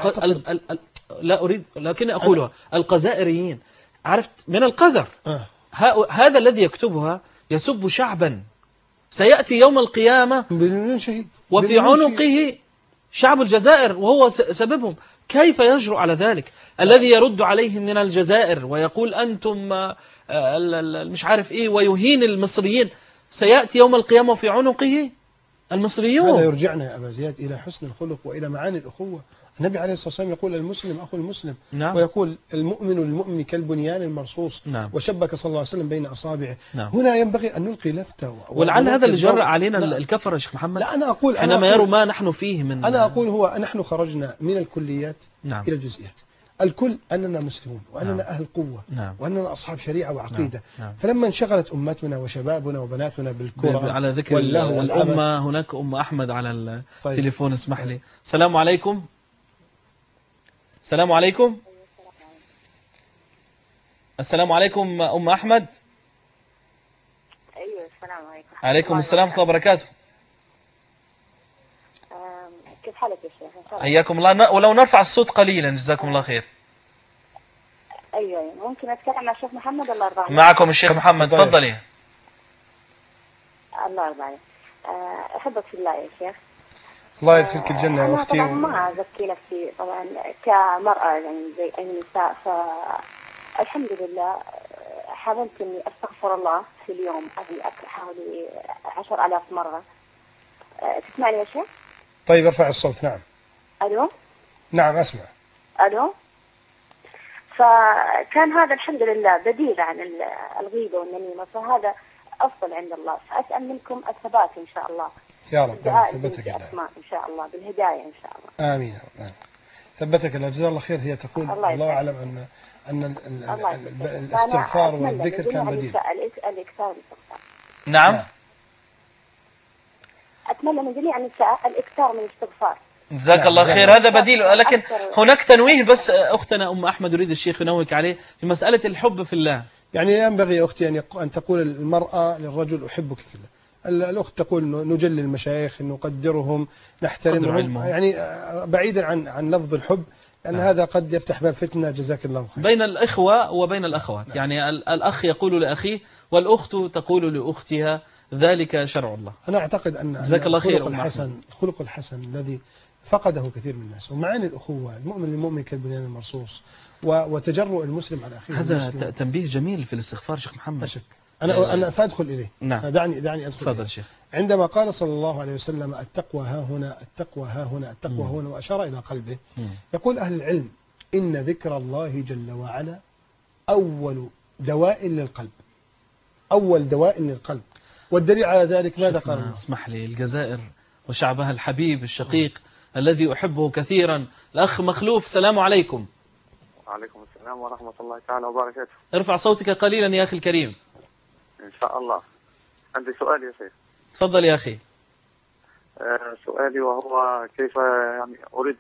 لا أريد لكن أقولها القذائريين، عرفت، من القذر. هذا الذي يكتبها يسب شعبا سيأتي يوم القيامة بمليون شهيد وفي عنقه شعب الجزائر وهو سببهم. كيف يجرؤ على ذلك؟ الذي يرد عليهم من الجزائر ويقول أنتم مش عارف إيه ويهين المصريين، سيأتي يوم القيامة في عنقه المصريون. هذا يرجعنا يا أبا زياد إلى حسن الخلق وإلى معاني الأخوة. النبي عليه الصلاة والسلام يقول: المسلم أخو المسلم. نعم. ويقول: المؤمن للمؤمن كالبنيان المرصوص. نعم. وشبك صلى الله عليه وسلم بين أصابعه. نعم. هنا ينبغي أن نلقي لفتة ولعل هذا اللي جرأ علينا الكفر يا شيخ محمد. لا، أنا أقول حينما يروا ما نحن فيه من أنا أقول هو نحن خرجنا من الكليات إلى الجزئيات. الكل أننا مسلمون وأننا أهل قوة وأننا أصحاب شريعة وعقيدة. فلما انشغلت أمتنا وشبابنا وبناتنا بالكرة على ذكر الأمة، هناك أم أحمد على التليفون. اسمح لي. السلام عليكم. السلام عليكم. السلام عليكم أم أحمد. أيوة السلام عليكم. عليكم السلام ورحمة الله وبركاته. كيف حالك يا شيخ؟ حياكم الله. ولو نرفع الصوت قليلا جزاكم الله خير. أيوة ممكن أتكلم مع الشيخ محمد الله يرضى عليك؟ معكم الشيخ محمد، تفضلي. الله يرضى عليك. أحبك في الله يا شيخ. الله يدخلك الجنة يا أختي. أنا طبعا ما أزكي نفسي طبعا كمرأة يعني زي أي نساء، فالحمد لله حاولت إني أستغفر الله في اليوم حوالي 10,000 مرة. تسمعني يا شيخ؟ طيب ارفع الصوت. نعم. ألو. نعم أسمع. ألو. فكان هذا الحمد لله بديل عن الغيبة والنميمة، فهذا أفضل عند الله. فأسأل منكم الثبات إن شاء الله يا رب. ثبتك الله إن شاء الله بالهداية إن شاء الله. آمين يا رب. ثبتك الله. جزاه الله خير. هي تقول الله أعلم أن الاستغفار والذكر كان بديل. الإكثار. نعم. أتمنى من جميع النساء الإكثار من الاستغفار. جزاك الله خير. هذا بديل، لكن هناك تنويه بس أختنا أم أحمد يريد الشيخ ينوهك عليه في مسألة الحب في الله. يعني ينبغي يا أختي أن تقول المرأة للرجل أحبك في الله. الأخت تقول نجلي المشايخ، نقدرهم، نحترمهم، يعني بعيدا عن لفظ الحب، لأن هذا قد يفتح باب فتنة. جزاك الله خير. بين الإخوة وبين الأخوات. يعني الأخ يقول لأخيه والأخت تقول لأختها، ذلك شرع الله. أنا أعتقد أن الخلق الحسن الذي فقده كثير من الناس، ومعاني الأخوة، المؤمن للمؤمن كالبنيان المرصوص، وتجرؤ المسلم على أخيه. هذا تنبيه جميل في الاستغفار شيخ محمد. أشك. أنا سأدخل إليه. نعم. دعني أدخل. تفضل شيخ. عندما قال صلى الله عليه وسلم التقوى ها هنا، التقوى ها هنا، التقوى هنا، وأشار إلى قلبه، يقول أهل العلم إن ذكر الله جل وعلا أول دواء للقلب. أول دواء للقلب. والدليل على ذلك ماذا قال؟ اسمح لي. الجزائر وشعبها الحبيب الشقيق الذي أحبه كثيرا، الأخ مخلوف. السلام عليكم. وعليكم السلام ورحمة الله تعالى وبركاته. ارفع صوتك قليلا يا أخي الكريم. إن شاء الله. عندي سؤال يا شيخ. تفضل يا أخي. سؤالي وهو كيف يعني أريد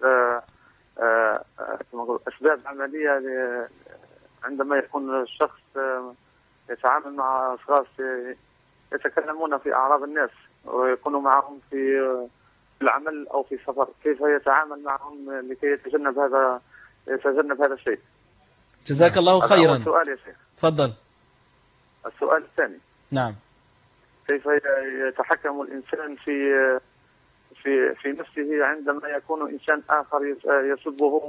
كما أقول أسباب عملية عندما يكون الشخص يتعامل مع أشخاص يتكلمون في أعراض الناس ويكونوا معهم في العمل أو في سفر، كيف يتعامل معهم لكي يتجنب هذا الشيء. جزاك الله خيرا. السؤال يا شيخ. تفضل. السؤال الثاني. نعم. كيف يتحكم الإنسان في نفسه عندما يكون إنسان آخر يسبه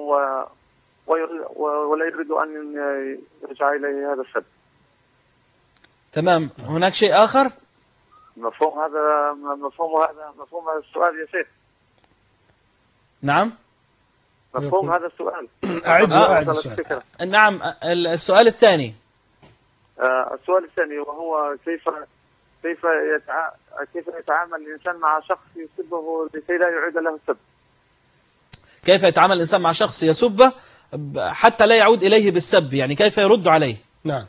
ولا يريد أن يرجع إليه هذا السب. تمام. هناك شيء آخر؟ مفهوم هذا السؤال يا شيخ. نعم. مفهوم هذا السؤال. أعد السؤال. نعم. السؤال الثاني. السؤال الثاني وهو كيف يتعامل الإنسان مع شخص يسبه لكي لا يعيد له السب. كيف يتعامل الإنسان مع شخص يسبه حتى لا يعود إليه بالسب، يعني كيف يرد عليه. نعم.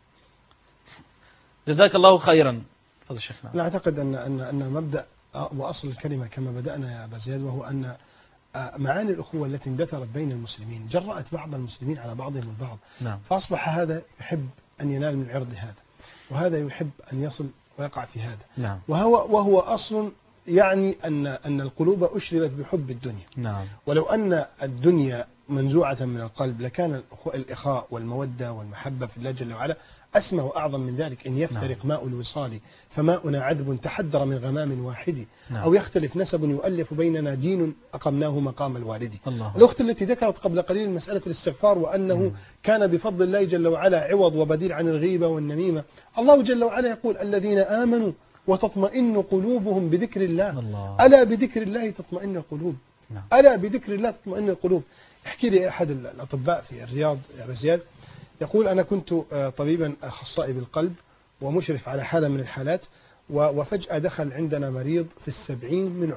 جزاك الله خيرا. تفضل شيخنا. لا أعتقد أن مبدأ وأصل الكلمة كما بدأنا يا أبا زياد، وهو أن معاني الأخوة التي اندثرت بين المسلمين جرأت بعض المسلمين على بعضهم البعض. نعم. فأصبح هذا يحب أن ينال من عرض هذا، وهذا يحب أن يصل ويقع في هذا. نعم. وهو أصل يعني أن القلوب أشربت بحب الدنيا. نعم. ولو أن الدنيا منزوعة من القلب لكان الإخاء والمودة والمحبة في الله جل وعلا أسمى وأعظم من ذلك. إن يفترق ماء الوصال فماؤنا عذب تحدر من غمام واحد. أو يختلف نسب يؤلف بيننا دين أقمناه مقام الوالد. الأخت التي ذكرت قبل قليل مسألة الاستغفار وأنه كان بفضل الله جل وعلا عوض وبديل عن الغيبة والنميمة. الله جل وعلا يقول الذين آمنوا وتطمئن قلوبهم بذكر الله. ألا بذكر الله تطمئن القلوب. ألا بذكر الله تطمئن القلوب. يحكي لي أحد الأطباء في الرياض يا أبا زياد، يقول أنا كنت طبيبا أخصائي بالقلب ومشرف على حالة من الحالات، وفجأة دخل عندنا مريض في 70 من عمره،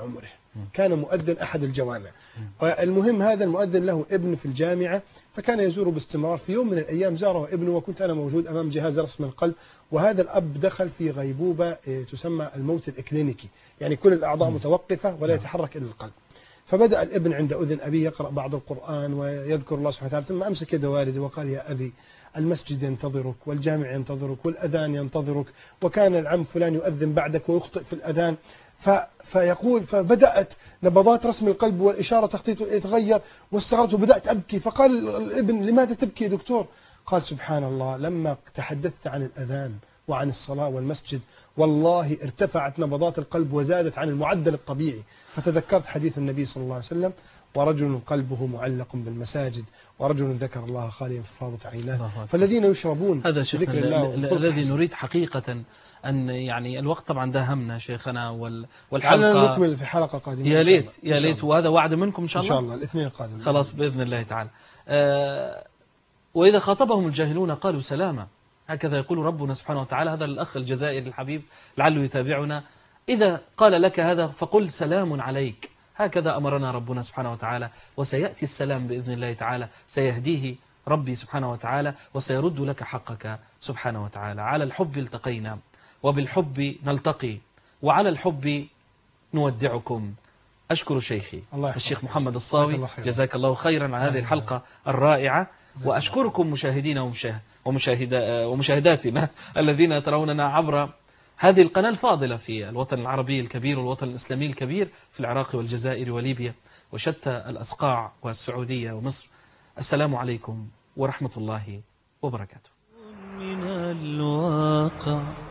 كان مؤذن أحد الجوامع. المهم هذا المؤذن له ابن في الجامعة، فكان يزوره باستمرار. في يوم من الأيام زاره ابنه وكنت أنا موجود أمام جهاز رسم القلب، وهذا الأب دخل في غيبوبة تسمى الموت الإكلينيكي، يعني كل الأعضاء متوقفة ولا يتحرك إلا القلب. فبدأ الابن عند أذن أبيه يقرأ بعض القرآن ويذكر الله سبحانه وتعالى، ثم أمسك يد والدي وقال: يا أبي، المسجد ينتظرك والجامع ينتظرك والأذان ينتظرك، وكان العم فلان يؤذن بعدك ويخطئ في الأذان. فيقول: فبدأت نبضات رسم القلب والإشارة تخطيط يتغير، واستغربت وبدأت أبكي. فقال الابن: لماذا تبكي يا دكتور؟ قال: سبحان الله، لما تحدثت عن الأذان وعن الصلاة والمسجد والله ارتفعت نبضات القلب وزادت عن المعدل الطبيعي. فتذكرت حديث النبي صلى الله عليه وسلم: ورجل قلبه معلق بالمساجد ورجل ذكر الله خاليا ففاضت عيناه. فالذين يشربون هذا ذكر الله الذي نريد حقيقة أن يعني الوقت طبعا داهمنا شيخنا والحلقة على نكمل في حلقة قادمة. يا ليت يا ليت، وهذا وعد منكم إن شاء الله. إن شاء الله الاثنين القادم خلاص بإذن الله تعالى. وإذا خاطبهم الجاهلون قالوا سلاما، هكذا يقول ربنا سبحانه وتعالى. هذا الأخ الجزائري الحبيب لعله يتابعنا: إذا قال لك هذا فقل سلام عليك. هكذا أمرنا ربنا سبحانه وتعالى، وسيأتي السلام بإذن الله تعالى، سيهديه ربي سبحانه وتعالى وسيرد لك حقك سبحانه وتعالى. على الحب التقينا وبالحب نلتقي وعلى الحب نودعكم. أشكر شيخي الشيخ محمد الصاوي، جزاك الله خيرا على هذه الحلقة الرائعة، وأشكركم مشاهدينا ومشاهداتنا الذين تروننا عبر هذه القناة الفاضلة في الوطن العربي الكبير والوطن الإسلامي الكبير في العراق والجزائر وليبيا وشتى الأصقاع والسعودية ومصر. السلام عليكم ورحمة الله وبركاته. من الواقع